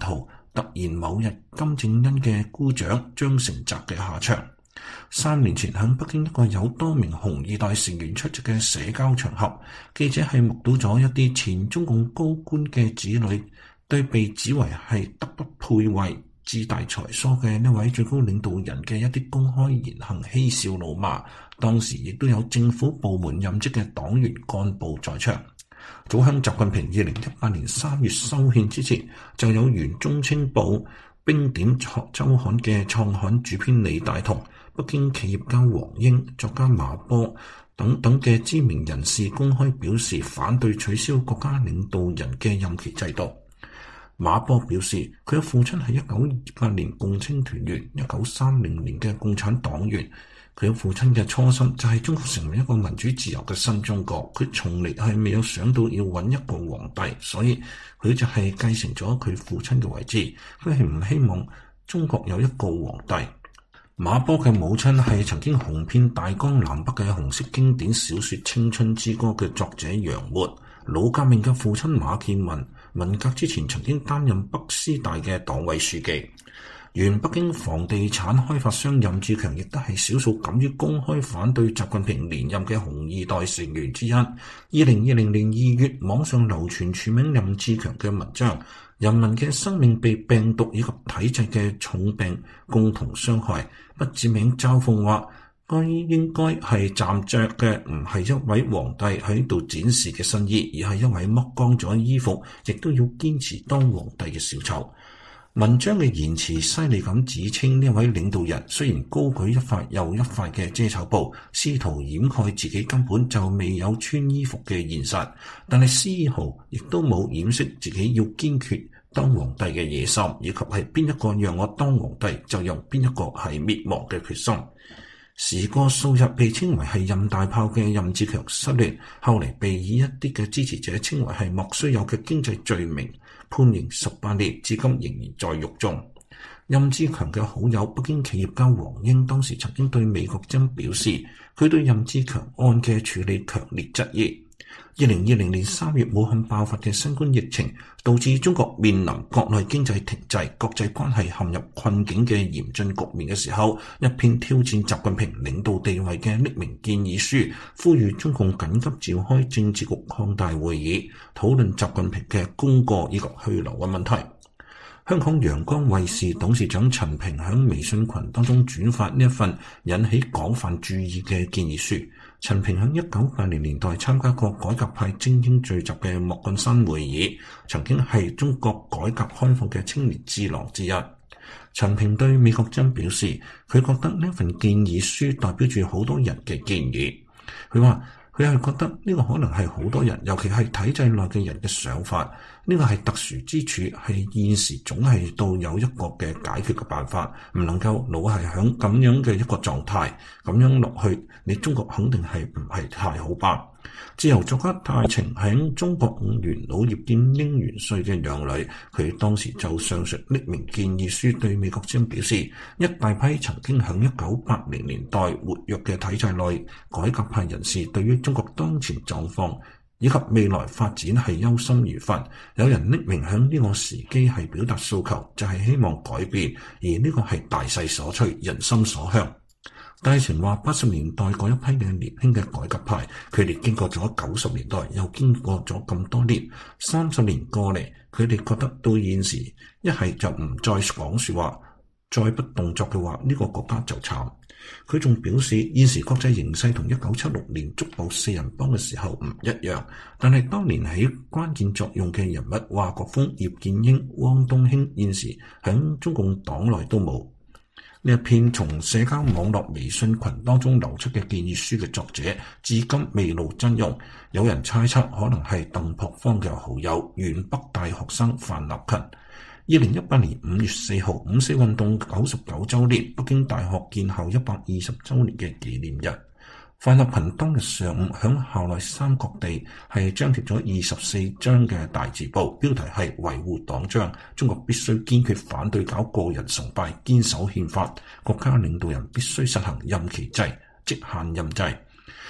突然某日金正恩嘅姑丈張成澤嘅下場。3年前喺北京一個有多名紅二代成員出席嘅社交場合，記者係目睹咗一啲前中共高官嘅子女對被指為係德不配位、志大才疏嘅呢位最高領導人嘅一啲公開言行嬉笑怒罵。當時亦都有政府部門任職嘅黨員幹部在場。早喺習近平2018年3月修憲之前，就有原中青報冰點周刊嘅創刊主編李大同、北京企業家王英、作家馬波等等嘅知名人士公開表示反對取消國家領導人嘅任期制度。馬波表示，佢嘅父親係1928年共青團員，1930年嘅共產黨員。佢嘅父親嘅初心就係中國成為一個民主自由嘅新中國，佢從嚟係未有想到要揾一個皇帝，所以佢就係繼承咗佢父親嘅位置。佢係唔希望中國有一個皇帝。馬波嘅母親係曾經紅遍大江南北嘅紅色經典小說《青春之歌》嘅作者楊沫。老革命嘅父親馬建民，文革之前曾經擔任北師大嘅黨委書記。原北京房地產開發商任志強亦都係少數敢於公開反對習近平連任嘅紅二代成員之一。2020年2月，網上流傳署名任志強嘅文章《人民嘅生命被病毒以及體制嘅重病共同傷害》，不指名嘲諷話，該應該係站着嘅唔係一位皇帝喺度展示嘅新衣，而係一位剝光咗衣服亦都要堅持當皇帝嘅小丑。文章嘅言辭犀利咁指稱呢位領導人雖然高舉一塊又一塊嘅遮醜布，試圖掩蓋自己根本就未有穿衣服嘅現實，但係絲毫亦都冇掩飾自己要堅決當皇帝嘅野心，以及係邊一個讓我當皇帝就讓邊一個係滅亡嘅決心。時過數日，被稱為係任大炮嘅任志強失聯，後嚟被以一啲嘅支持者稱為係莫須有嘅經濟罪名，判刑18年，至今仍然在獄中。任志強嘅好友北京企業家王英當時曾經對美國之音表示，佢對任志強案嘅處理強烈質疑。2020年3月，武漢爆發嘅新冠疫情導致中國面臨國內經濟停滯、國際關係陷入困境嘅嚴峻局面嘅時候，一篇挑戰習近平領導地位嘅匿名建議書，呼籲中共緊急召開政治局擴大會議，討論習近平嘅功過以及去留嘅問題。香港陽光衛視董事長陳平喺微信群當中轉發呢一份引起廣泛注意嘅建議書。陳平喺1980年代參加過改革派精英聚集嘅莫幹山會議，曾經係中國改革開放嘅青年智囊之一。陳平對美國之音表示，佢覺得呢份建議書代表住好多人嘅建議。佢話佢係覺得呢個可能係好多人，尤其係體制內嘅人嘅想法。呢個係特殊之處，係現時總係到有一個嘅解決嘅辦法，唔能夠老係響咁樣嘅一個狀態，咁樣落去，你中國肯定係唔係太好吧？自由作家戴晴喺中國5元老葉見英元帥嘅養女，佢當時就上述匿名建議書對美國之音表示，一大批曾經喺1980年代活躍嘅體制內改革派人士對於中國當前狀況以及未來發展係憂心如焚，有人匿名喺呢個時機係表達訴求，就係希望改變，而呢個係大勢所趨，人心所向。戴晴話80年代嗰一批嘅年輕嘅改革派，佢哋經過咗90年代，又經過咗咁多年，30年過嚟，佢哋覺得到現時一係就唔再講說話，再不動作嘅話，呢個國家就慘。佢仲表示，現時國際形勢同1976年捉捕四人幫嘅時候唔一樣，但係當年起關鍵作用嘅人物華國鋒、葉劍英、汪東興，現時響中共黨內都冇。呢一篇從社交網絡微信群當中流出嘅建議書嘅作者，至今未露真容。有人猜測可能係鄧樸方嘅好友，原北大學生范立勤。2018年5月4號，五四運動99週年，北京大學建校120週年嘅紀念日。范立勤當日上午響校內三角地係張貼咗24張嘅大字報，標題係維護黨章，中國必須堅決反對搞個人崇拜，堅守憲法，國家領導人必須實行任期制，即限任制。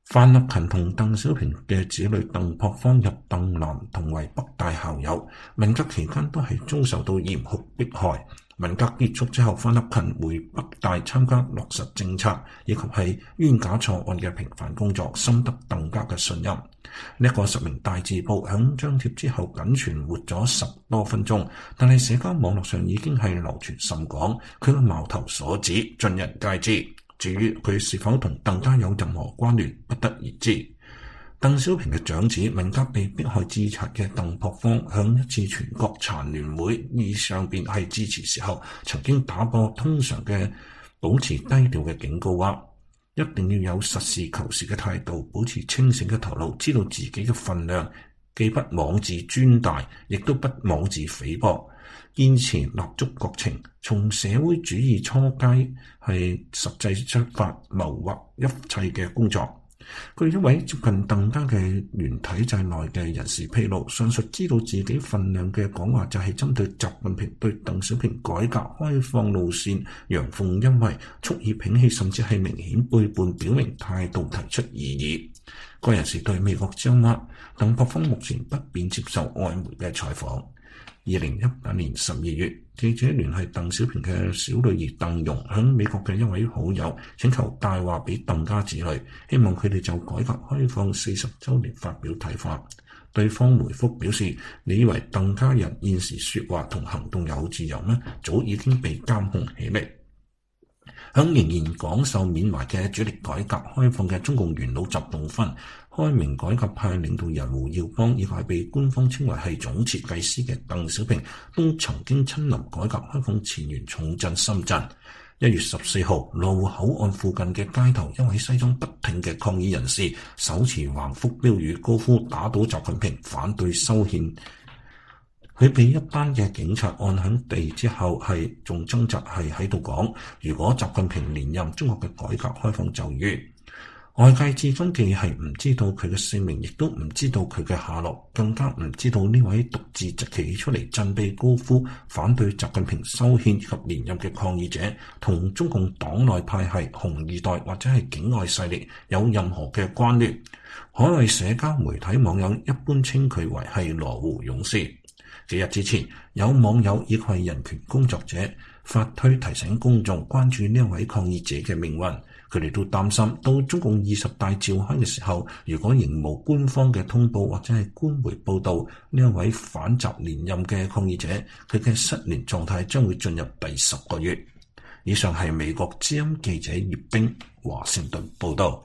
范立勤同鄧小平嘅子女鄧樸方入鄧南同為北大校友，文革期間都係遭受到嚴酷迫害。文革結束之後，范立勤回北大參加落實政策以及係冤假錯案嘅平反工作，深得鄧家嘅信任。呢個實名大字報響張貼之後僅存活咗10多分鐘，但係社交網絡上已經係流傳甚廣，佢嘅矛頭所指，盡人皆知。至於佢是否同鄧家有任何關聯，不得而知。鄧小平嘅長子，文革被迫害自殺嘅鄧樸方，響一次全國殘聯會議上邊係致辭時候，曾經打破通常嘅保持低調嘅警告話，一定要有實事求是嘅態度，保持清醒嘅頭腦，知道自己嘅分量，既不妄自尊大，亦都不妄自菲薄。堅持立足國情，從社會主義初階係實際出發，謀劃一切嘅工作。據一位接近鄧家嘅原體制內嘅人士披露，上述知道自己分量嘅講話就係針對習近平對鄧小平改革開放路線陽奉陰違，蓄意摒棄甚至係明顯背叛表明態度提出異議。該人士對美國之音話，鄧樸方目前不便接受外媒嘅採訪。2018年12月，記者聯繫鄧小平嘅小女兒鄧蓉，向美國嘅一位好友請求帶話俾鄧家子女，希望佢哋就改革開放40週年發表睇法。對方回覆表示：你以為鄧家人現時說話同行動有自由咩？早已經被監控起嚟。響仍然廣受緬懷嘅主力改革開放嘅中共元老習仲勳、開明改革派領導人胡耀邦，以及係被官方稱為係總設計師嘅鄧小平，都曾經親臨改革開放前沿重鎮深圳。1月14號，羅湖口岸附近嘅街頭，一位西裝筆挺嘅抗議人士手持橫幅標語，高呼打倒習近平，反對修憲。佢被一班嘅警察按響地之後，係仲掙扎係喺度講，如果習近平連任，中國嘅改革開放就完。外界至今既係唔知道佢嘅姓名，亦都唔知道佢嘅下落，更加唔知道呢位獨自企出嚟振臂高呼反對習近平修憲以及連任嘅抗議者，同中共黨內派系、紅二代或者係境外勢力有任何嘅關聯。海外社交媒體網友一般稱佢為係羅湖勇士。幾日之前，有網友亦係人權工作者發推提醒公眾關注呢一位抗議者嘅命運。佢哋都擔心到中共20大召開嘅時候，如果仍無官方嘅通報或者係官媒報道呢一位反習連任嘅抗議者，佢嘅失聯狀態將會進入第10個月。以上係美國之音記者葉冰華盛頓報道。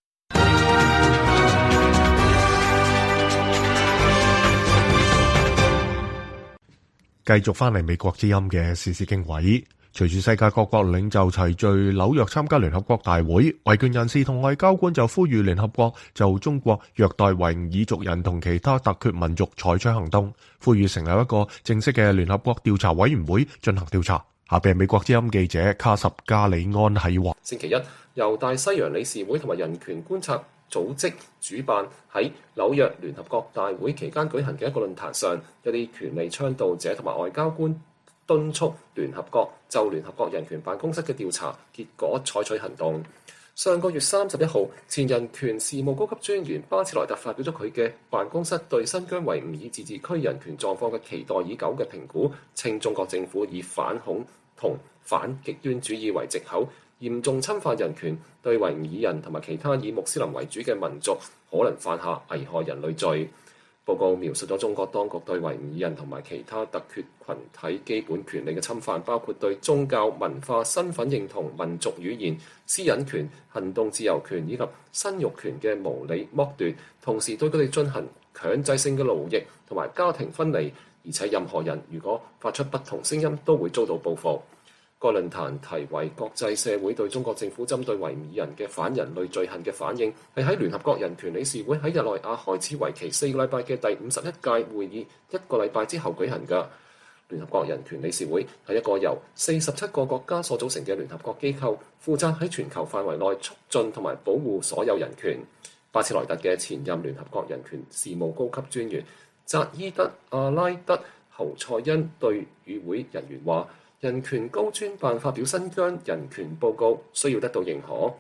繼續翻嚟美國之音嘅時事經緯。隨住世界各國領袖齊聚紐約參加聯合國大會，維權人士同外交官就呼籲聯合國就中國虐待維吾爾族人同其他突厥民族採取行動，呼籲成立一個正式嘅聯合國調查委員會進行調查。下邊係美國之音記者卡什加里安喺話： 星期一，由大西洋理事會同埋人權觀察組織主辦喺紐約聯合國大會期間舉行嘅一個論壇上，一啲權利倡導者同埋外交官敦促聯合國就聯合國人權辦公室嘅調查結果採取行動。上個月31號，前人權事務高級專員巴切萊特發表咗佢嘅辦公室對新疆維吾爾自治區人權狀況嘅期待已久嘅評估，稱中國政府以反恐同反極端主義為藉口，嚴重侵犯人權，對維吾爾人同埋其他以穆斯林為主嘅民族可能犯下危害人類罪。報告描述咗中國當局對維吾爾人同埋其他突厥群體基本權利嘅侵犯，包括對宗教、文化、身份認同、民族語言、私隱權、行動自由權以及生育權嘅無理剝奪，同時對佢哋進行強制性嘅勞役同埋家庭分離，而且任何人如果發出不同聲音都會遭到報復。該論壇題為國際社會對中國政府針對維吾爾人嘅反人類罪行嘅反應，係喺聯合國人權理事會喺日內瓦開始為期4個禮拜嘅第51屆會議1個禮拜之後舉行嘅。聯合國人權理事會係一個由47個國家所組成嘅聯合國機構，負責喺全球範圍內促進同埋保護所有人權。巴切萊特嘅前任聯合國人權事務高級專員扎伊德·阿拉德·侯賽因對與會人員話：人權高專辦發表新疆人權報告需要得到認可。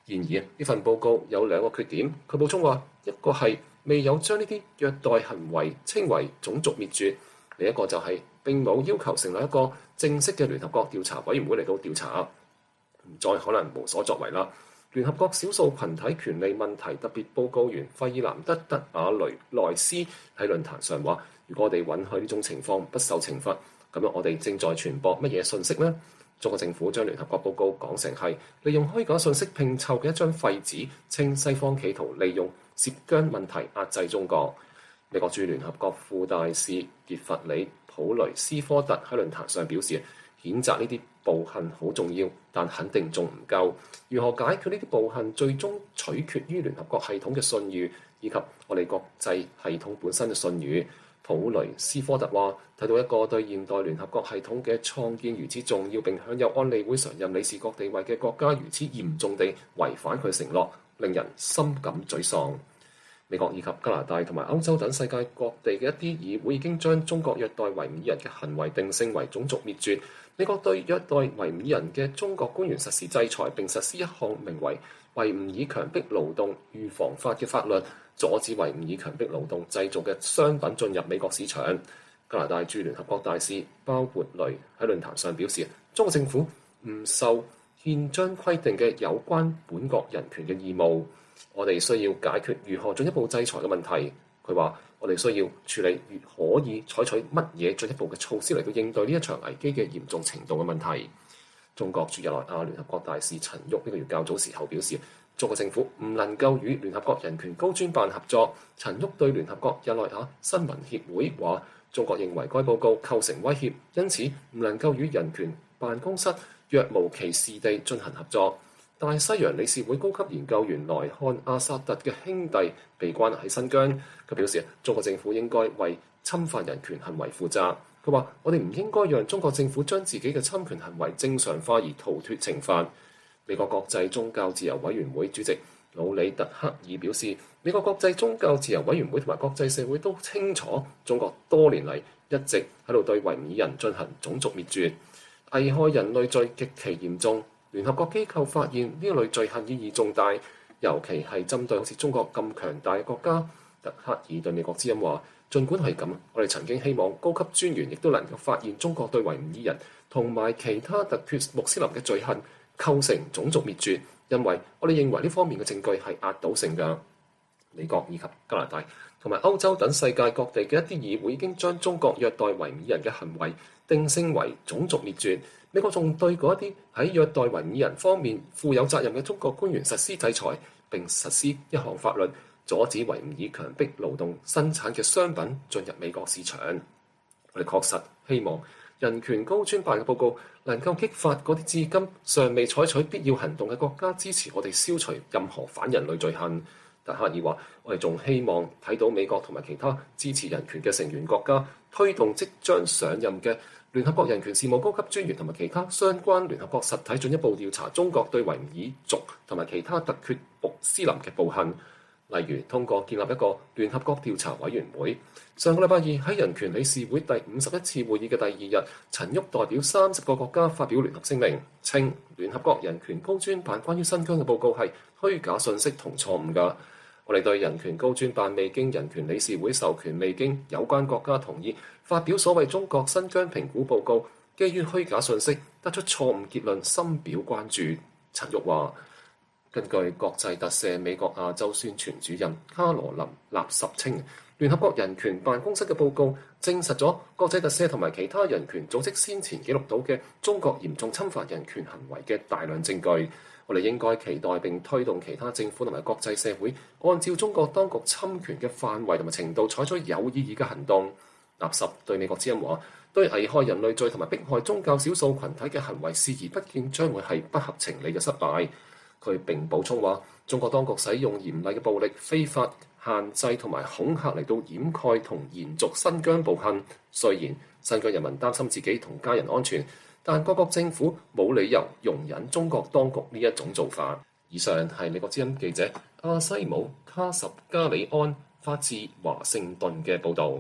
然而呢份報告有兩個缺點，佢補充話，一個係未有將呢啲虐待行為稱為種族滅絕，另一個就係並冇要求成立一個正式嘅聯合國調查委員會嚟到調查，唔再可能無所作為啦。聯合國少數群體權利問題特別報告員費爾南德·德瓦雷萊斯喺論壇上話，如果我哋允許呢種情況不受懲罰，咁樣我哋正在傳播乜嘢信息呢？中國政府將聯合國報告講成係利用虛假信息拼湊嘅一張廢紙，稱西方企圖利用涉疆問題壓制中國。美國駐聯合國副大使傑弗里·普雷斯科特喺論壇上表示，譴責呢啲暴行好重要，但肯定仲唔夠。如何解決呢啲暴行，最終取決於聯合國系統嘅信譽，以及我哋國際系統本身嘅信譽。普雷斯科特話：睇到一個對現代聯合國系統嘅創建如此重要並享有安理會常任理事國地位嘅國家，如此嚴重地違反佢承諾，令人深感沮喪。美國以及加拿大同埋歐洲等世界各地嘅一啲議會已經將中國虐待維吾爾人嘅行為定性為種族滅絕。美國對虐待維吾爾人嘅中國官員實施制裁，並實施一項名為《維吾爾強迫勞動預防法》嘅法律，阻止維吾爾強迫勞動製造嘅商品進入美國市場。加拿大駐聯合國大使鮑勃雷喺論壇上表示，中國政府唔受憲章規定嘅有關本國人權嘅義務。我哋需要解決如何進一步制裁嘅問題。佢話：我哋需要處理可以採取乜嘢進一步嘅措施嚟到應對呢一場危機嘅嚴重程度嘅問題。中國駐日內瓦聯合國大使陳旭呢個月較早時候表示，中國政府唔能夠與聯合國人權高專辦合作。陳旭對聯合國日內瓦新聞協會話：中國認為該報告構成威脅，因此唔能夠與人權辦公室若無其事地進行合作。大西洋理事會高級研究員萊漢阿薩特嘅兄弟被關喺新疆。佢表示，中國政府應該為侵犯人權行為負責。佢話：我哋唔應該讓中國政府將自己嘅侵權行為正常化而逃脫懲罰。美國國際宗教自由委員會主席魯里特克爾表示，美國國際宗教自由委員會同埋國際社會都清楚，中國多年嚟一直喺度對維吾爾人進行種族滅絕，危害人類罪極其嚴重。聯合國機構發現呢類罪行意義重大，尤其係針對好似中國咁強大嘅國家。特克爾對美國之音話：儘管係咁，我哋曾經希望高級專員亦都能夠發現中國對維吾爾人同埋其他突厥穆斯林嘅罪行構成種族滅絕，因為我哋認為呢方面嘅證據係壓倒性㗎。美國以及加拿大同埋歐洲等世界各地嘅一啲議會已經將中國虐待維吾爾人嘅行為定性為種族滅絕。美國仲對嗰一啲喺虐待維吾爾人方面負有責任嘅中國官員實施制裁，並實施一項法律，阻止維吾爾強迫勞動生產嘅商品進入美國市場。我哋確實希望人權高專辦嘅報告能夠激發嗰啲至今尚未採取必要行動嘅國家支持我哋消除任何反人類罪行。特克爾話：我哋仲希望睇到美國同埋其他支持人權嘅成員國家推動即將上任嘅聯合國人權事務高級專員同埋其他相關聯合國實體進一步調查中國對維吾爾族同埋其他突厥穆斯林嘅暴行，例如通過建立一個聯合國調查委員會。上個禮拜二喺人權理事會第51次會議嘅第二日，陳旭代表30個國家發表聯合聲明，稱聯合國人權高專辦關於新疆嘅報告係虛假信息同錯誤㗎。我哋對人權高專辦未經人權理事會授權、未經有關國家同意發表所謂中國新疆評估報告，基於虛假信息得出錯誤結論，深表關注。陳旭話：根據國際特赦美國亞洲宣傳主任卡羅琳納什稱，聯合國人權辦公室嘅報告證實咗國際特赦同埋其他人權組織先前記錄到嘅中國嚴重侵犯人權行為嘅大量證據。我哋應該期待並推動其他政府同埋國際社會按照中國當局侵權嘅範圍同埋程度採取有意義嘅行動。納什對美國之音話：對危害人類罪同埋迫害宗教少數群體嘅行為視而不見，將會係不合情理嘅失敗。佢並補充話：中國當局使用嚴厲嘅暴力、非法限制同埋恐嚇嚟到掩蓋同延續新疆暴行。雖然新疆人民擔心自己同家人安全，但各國政府冇理由容忍中國當局呢一種做法。以上係美國之音記者阿西姆卡什加里安發自華盛頓嘅報導。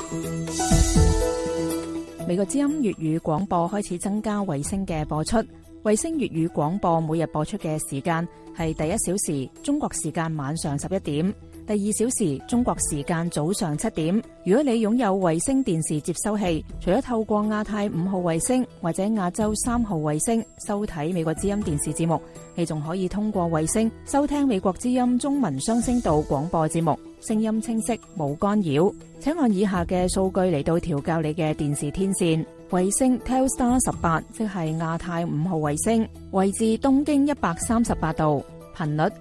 美國之音粵語廣播開始增加衛星嘅播出， 衛星粵語廣播每日播出嘅時間係第一小時中國時間晚上11點，第二小時中國時間早上7點。如果你擁有衛星電視接收器，除咗透過亞太5號衛星或者亞洲3號衛星收睇美國之音電視節目，你仲可以通過衛星收聽美國之音中文雙聲道廣播節目，聲音清晰冇干擾。請按以下嘅數據嚟到調校你嘅電視天線。衛星 Telstar 18，即係亞太5號衛星，位置東經138度，頻率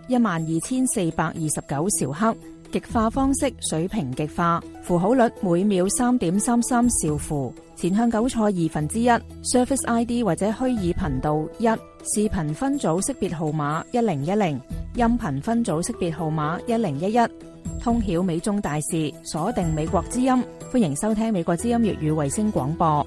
12429兆赫，極化方式水平極化，符號率每秒3.33兆符，前向9錯1/2 ，Service ID 或者虛擬頻道1，視頻分組識別號碼1010，音頻分組識別號碼1011，通曉美中大事，鎖定美國之音，歡迎收聽美國之音粵語衛星廣播。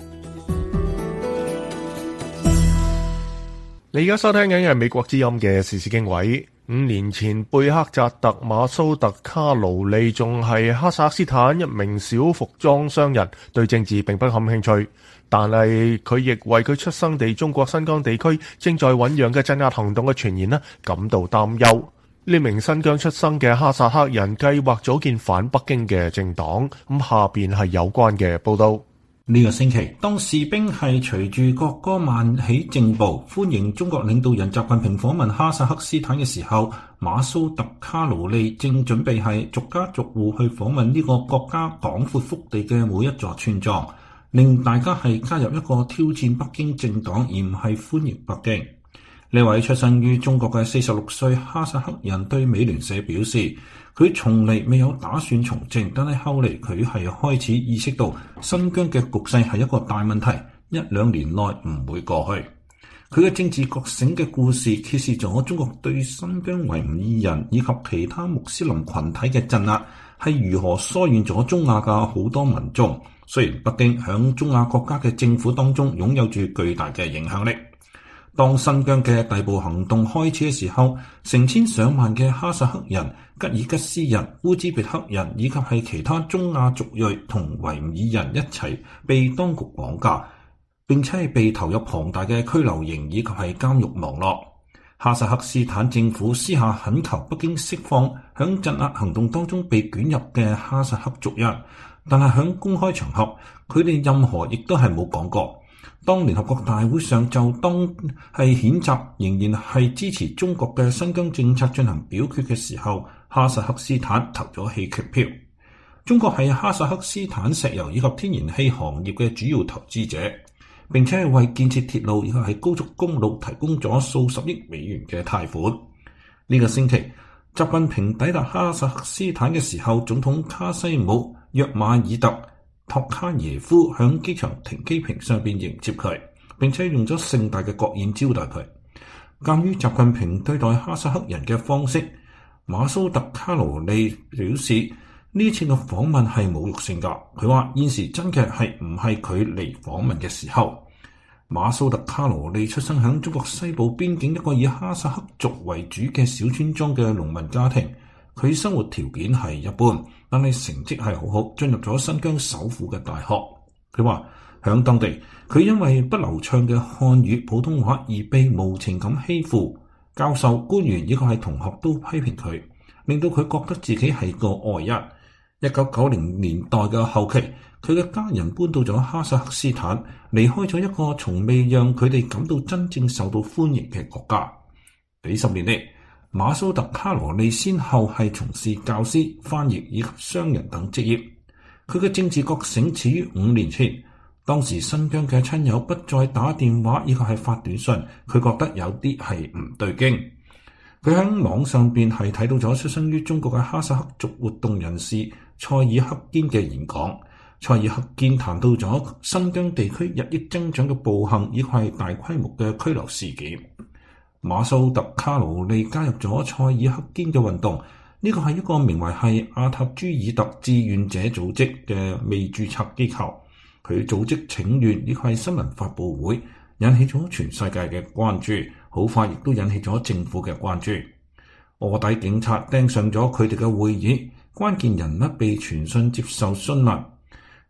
你而家收聽緊嘅係美國之音嘅時事經緯。5年前，貝克扎特馬蘇特卡勞利仲係哈薩克斯坦一名小服裝商人，對政治並不感興趣。但係佢亦為佢出生地中國新疆地區正在醞釀嘅鎮壓行動嘅傳言感到擔憂。呢名新疆出生嘅哈薩克人計劃組建反北京嘅政黨。下邊係有關嘅報道。 呢個星期，當士兵係隨住國歌萬起正步歡迎中國領導人習近平訪問哈薩克斯坦嘅時候，馬蘇特卡勞利正準備係逐家逐戶去訪問呢個國家廣闊腹地嘅每一座村莊，令大家係加入一個挑戰北京政黨，而唔係歡迎北京。呢位出生於中國嘅46歲哈薩克人對美聯社表示，佢從嚟未有打算從政，但係後嚟佢係開始意識到新疆嘅局勢係一個大問題，1-2年內唔會過去。佢嘅政治覺醒嘅故事揭示咗中國對新疆維吾爾人以及其他穆斯林群體嘅鎮壓係如何疏遠咗中亞嘅好多民眾。雖然北京響中亞國家嘅政府當中擁有住巨大嘅影響力。當新疆嘅逮捕行動開始嘅時候，成千上萬嘅哈薩克人、吉爾吉斯人、烏茲別克人以及係其他中亞族裔同維吾爾人一齊被當局綁架，並且係被投入龐大嘅拘留營以及係監獄網絡。哈薩克斯坦政府私下懇求北京釋放響鎮壓行動當中被捲入嘅哈薩克族人，但係響公開場合，佢哋任何亦都係冇講過。當聯合國大會上就當係譴責仍然係支持中國嘅新疆政策進行表決嘅時候，哈薩克斯坦投咗棄權票。中國係哈薩克斯坦石油以及天然氣行業嘅主要投資者，並且係為建設鐵路以及係高速公路提供咗數十億美元嘅貸款。呢個星期，習近平抵達哈薩克斯坦嘅時候，總統卡西姆約馬爾特托卡耶夫響機場停機坪上邊迎接佢，並且用咗盛大嘅國宴招待佢。鑒於習近平對待哈薩克人嘅方式，馬蘇特卡勞利表示呢次嘅訪問係侮辱性㗎。佢話現時真嘅係唔係佢嚟訪問嘅時候。馬蘇特卡勞利出生響中國西部邊境一個以哈薩克族為主嘅小村莊嘅農民家庭。佢生活條件係一般，但係成績係好好，進入咗新疆首府嘅大學。佢話響當地，佢因為不流暢嘅漢語普通話而被無情咁欺負，教授、官員以及係同學都批評佢，令到佢覺得自己係個外人。1990年代嘅後期，佢嘅家人搬到咗哈薩克斯坦，離開咗一個從未讓佢哋感到真正受到歡迎嘅國家。幾十年嚟，馬蘇特卡羅利先後係從事教師、翻譯以及商人等職業。佢嘅政治覺醒始於5年前，當時新疆嘅親友不再打電話以及係發短信，佢覺得有啲係唔對勁。佢喺網上邊係睇到咗出生於中國嘅哈薩克族活動人士蔡爾克堅嘅演講。蔡爾克堅談到咗新疆地區日益增長嘅暴行以及係大規模嘅拘留事件。馬蘇特卡勞利加入咗蔡爾克堅嘅運動，呢個係一個名為係阿塔朱爾特志願者組織嘅未註冊機構。佢組織請願以及係新聞發佈會，引起咗全世界嘅關注，好快亦都引起咗政府嘅關注。臥底警察盯上咗佢哋嘅會議，關鍵人物被傳訊接受詢問。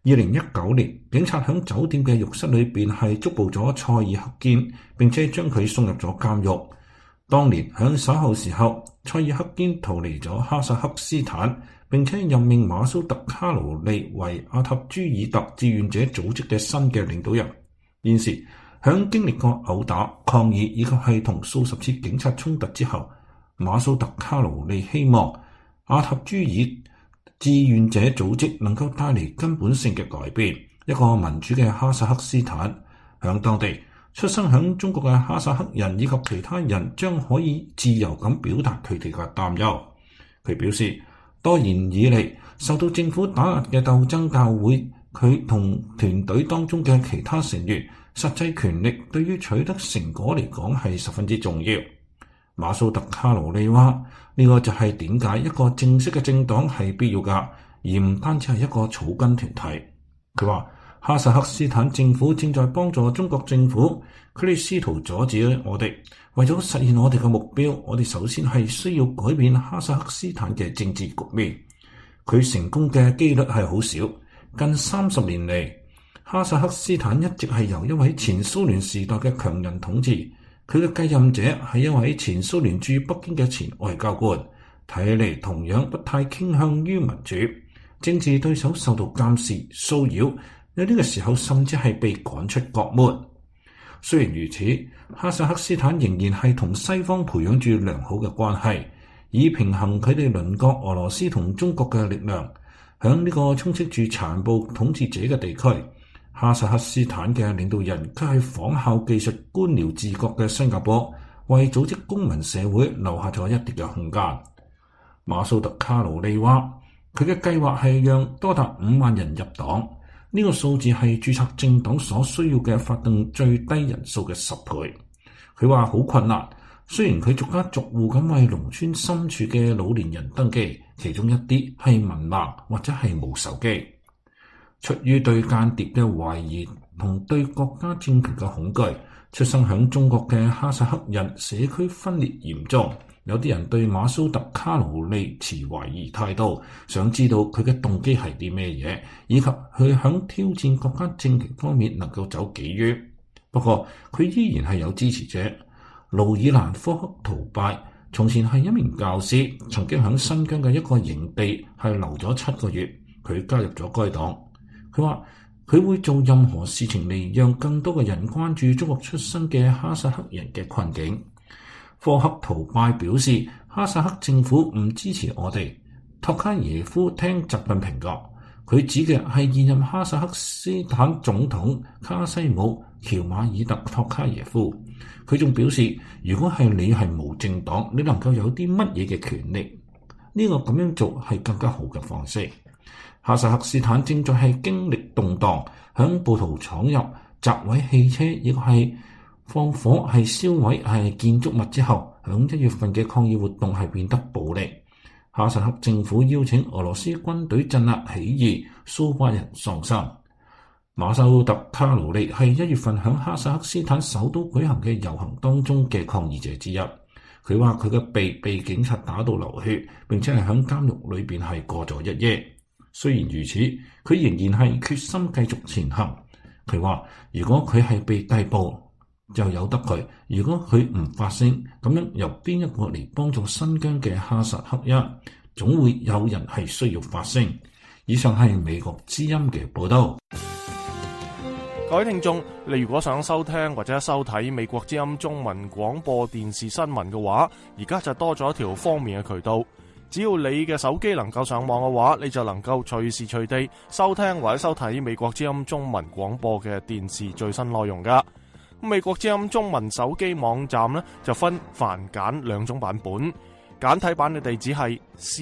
2019年，警察響酒店嘅浴室裏邊係捉捕咗塞爾克堅，並且將佢送入咗監獄。當年響稍後時候，塞爾克堅逃離咗哈薩克斯坦，並且任命馬蘇特卡魯利為阿塔朱爾特志願者組織嘅新嘅領導人。現時響經歷過毆打、抗議以及係同數十次警察衝突之後，馬蘇特卡魯利希望阿塔朱爾志願者組織能夠帶嚟根本性嘅改變，一個民主嘅哈薩克斯坦。響當地出生響中國嘅哈薩克人以及其他人將可以自由咁表達佢哋嘅擔憂。佢表示，多年以嚟受到政府打壓嘅鬥爭教會佢同團隊當中嘅其他成員，實際權力對於取得成果嚟講係十分之重要。馬蘇特卡魯利話：呢個就係點解一個正式嘅政黨係必要㗎，而唔單止係一個草根團體。佢話哈薩克斯坦政府正在幫助中國政府，佢哋試圖阻止我哋。為咗實現我哋嘅目標，我哋首先係需要改變哈薩克斯坦嘅政治局面。佢成功嘅機率係好少。近30年嚟，哈薩克斯坦一直係由一位前蘇聯時代嘅強人統治。佢嘅繼任者係一位前蘇聯駐北京嘅前外交官，睇嚟同樣不太傾向於民主。政治對手受到監視、騷擾，有呢個時候甚至係被趕出國門。雖然如此，哈薩克斯坦仍然係同西方培養住良好嘅關係，以平衡佢哋鄰國俄羅斯同中國嘅力量。響呢個充斥住殘暴統治者嘅地區，哈薩克斯坦嘅領導人卻係仿效技術官僚治國嘅新加坡，為組織公民社會留下咗一啲嘅空間。馬蘇特卡魯利話：佢嘅計劃係讓多達5萬人入黨，呢個數字係註冊政黨所需要嘅法定最低人數嘅10倍。佢話好困難，雖然佢逐家逐戶咁為農村深處嘅老年人登記，其中一啲係文盲或者係冇手機。出於對間諜嘅懷疑同對國家政權嘅恐懼，出生響中國嘅哈薩克人社區分裂嚴重。有啲人對馬蘇特卡魯利持懷疑態度，想知道佢嘅動機係啲咩嘢，以及佢響挑戰國家政權方面能夠走幾遠。不過佢依然係有支持者。盧爾蘭科克圖拜從前係一名教師，曾經響新疆嘅一個營地係留咗7個月。佢加入咗該黨。佢話佢會做任何事情嚟讓更多嘅人關注中國出身嘅哈薩克人嘅困境。科克圖拜表示，哈薩克政府唔支持我哋。托卡耶夫聽習近平講，佢指嘅係現任哈薩克斯坦總統卡西姆喬馬爾特托卡耶夫。佢仲表示，如果係你係無政黨，你能夠有啲乜嘢嘅權力？呢個咁樣做係更加好嘅方式。哈薩克斯坦正在係經歷動盪，響暴徒闖入、砸毀汽車，亦係放火、係燒毀係建築物之後，響1月份嘅抗議活動係變得暴力。哈薩克政府邀請俄羅斯軍隊鎮壓起義，數百人喪生。馬蘇特卡魯利係1月份響哈薩克斯坦首都舉行嘅遊行當中嘅抗議者之一。佢話佢嘅鼻被警察打到流血，並且係響監獄裏邊係過咗1夜。雖然如此，佢仍然係決心繼續前行。佢話如果佢係被逮捕，就由得佢；如果佢唔發聲，咁樣由邊一個嚟幫助新疆嘅哈薩克人？總會有人係需要發聲。以上係美國之音嘅報道。 各位聽眾，你如果想收聽或者收睇美國之音中文廣播電視新聞嘅話，而家就多咗一條方便嘅渠道。只要你嘅手機能夠上網嘅話，你就能夠隨時隨地收聽或者收睇美國之音中文廣播嘅電視最新內容噶。美國之音中文手機網站呢，就分繁簡2種版本，簡體版嘅地址係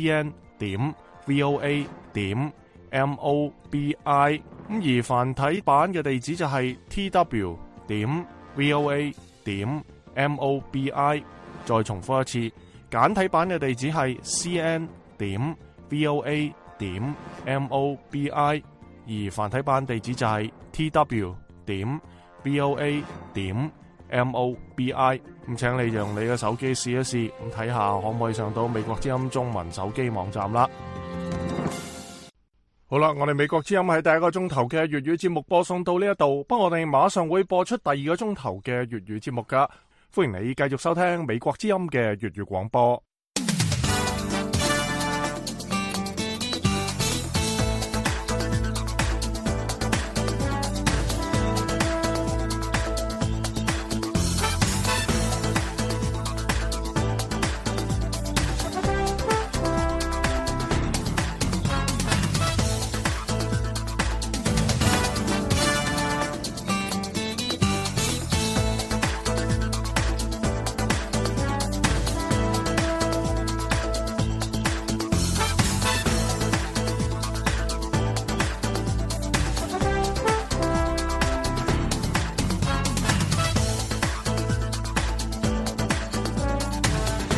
cn.voa.mobi， 而繁體版嘅地址就係 tw.voa.mobi。 再重複一次，簡體版嘅地址係 cn.voa.mobi， 而繁體版地址就係 tw.voa.mobi。 咁請你用你嘅手機試一試，咁睇下可唔可以上到美國之音中文手機網站啦。 好啦，我哋美國之音喺第一個鐘頭嘅粵語節目播送到呢一度，不過我哋馬上會播出第二個鐘頭嘅粵語節目噶，歡迎你繼續收聽美國之音嘅粵語廣播。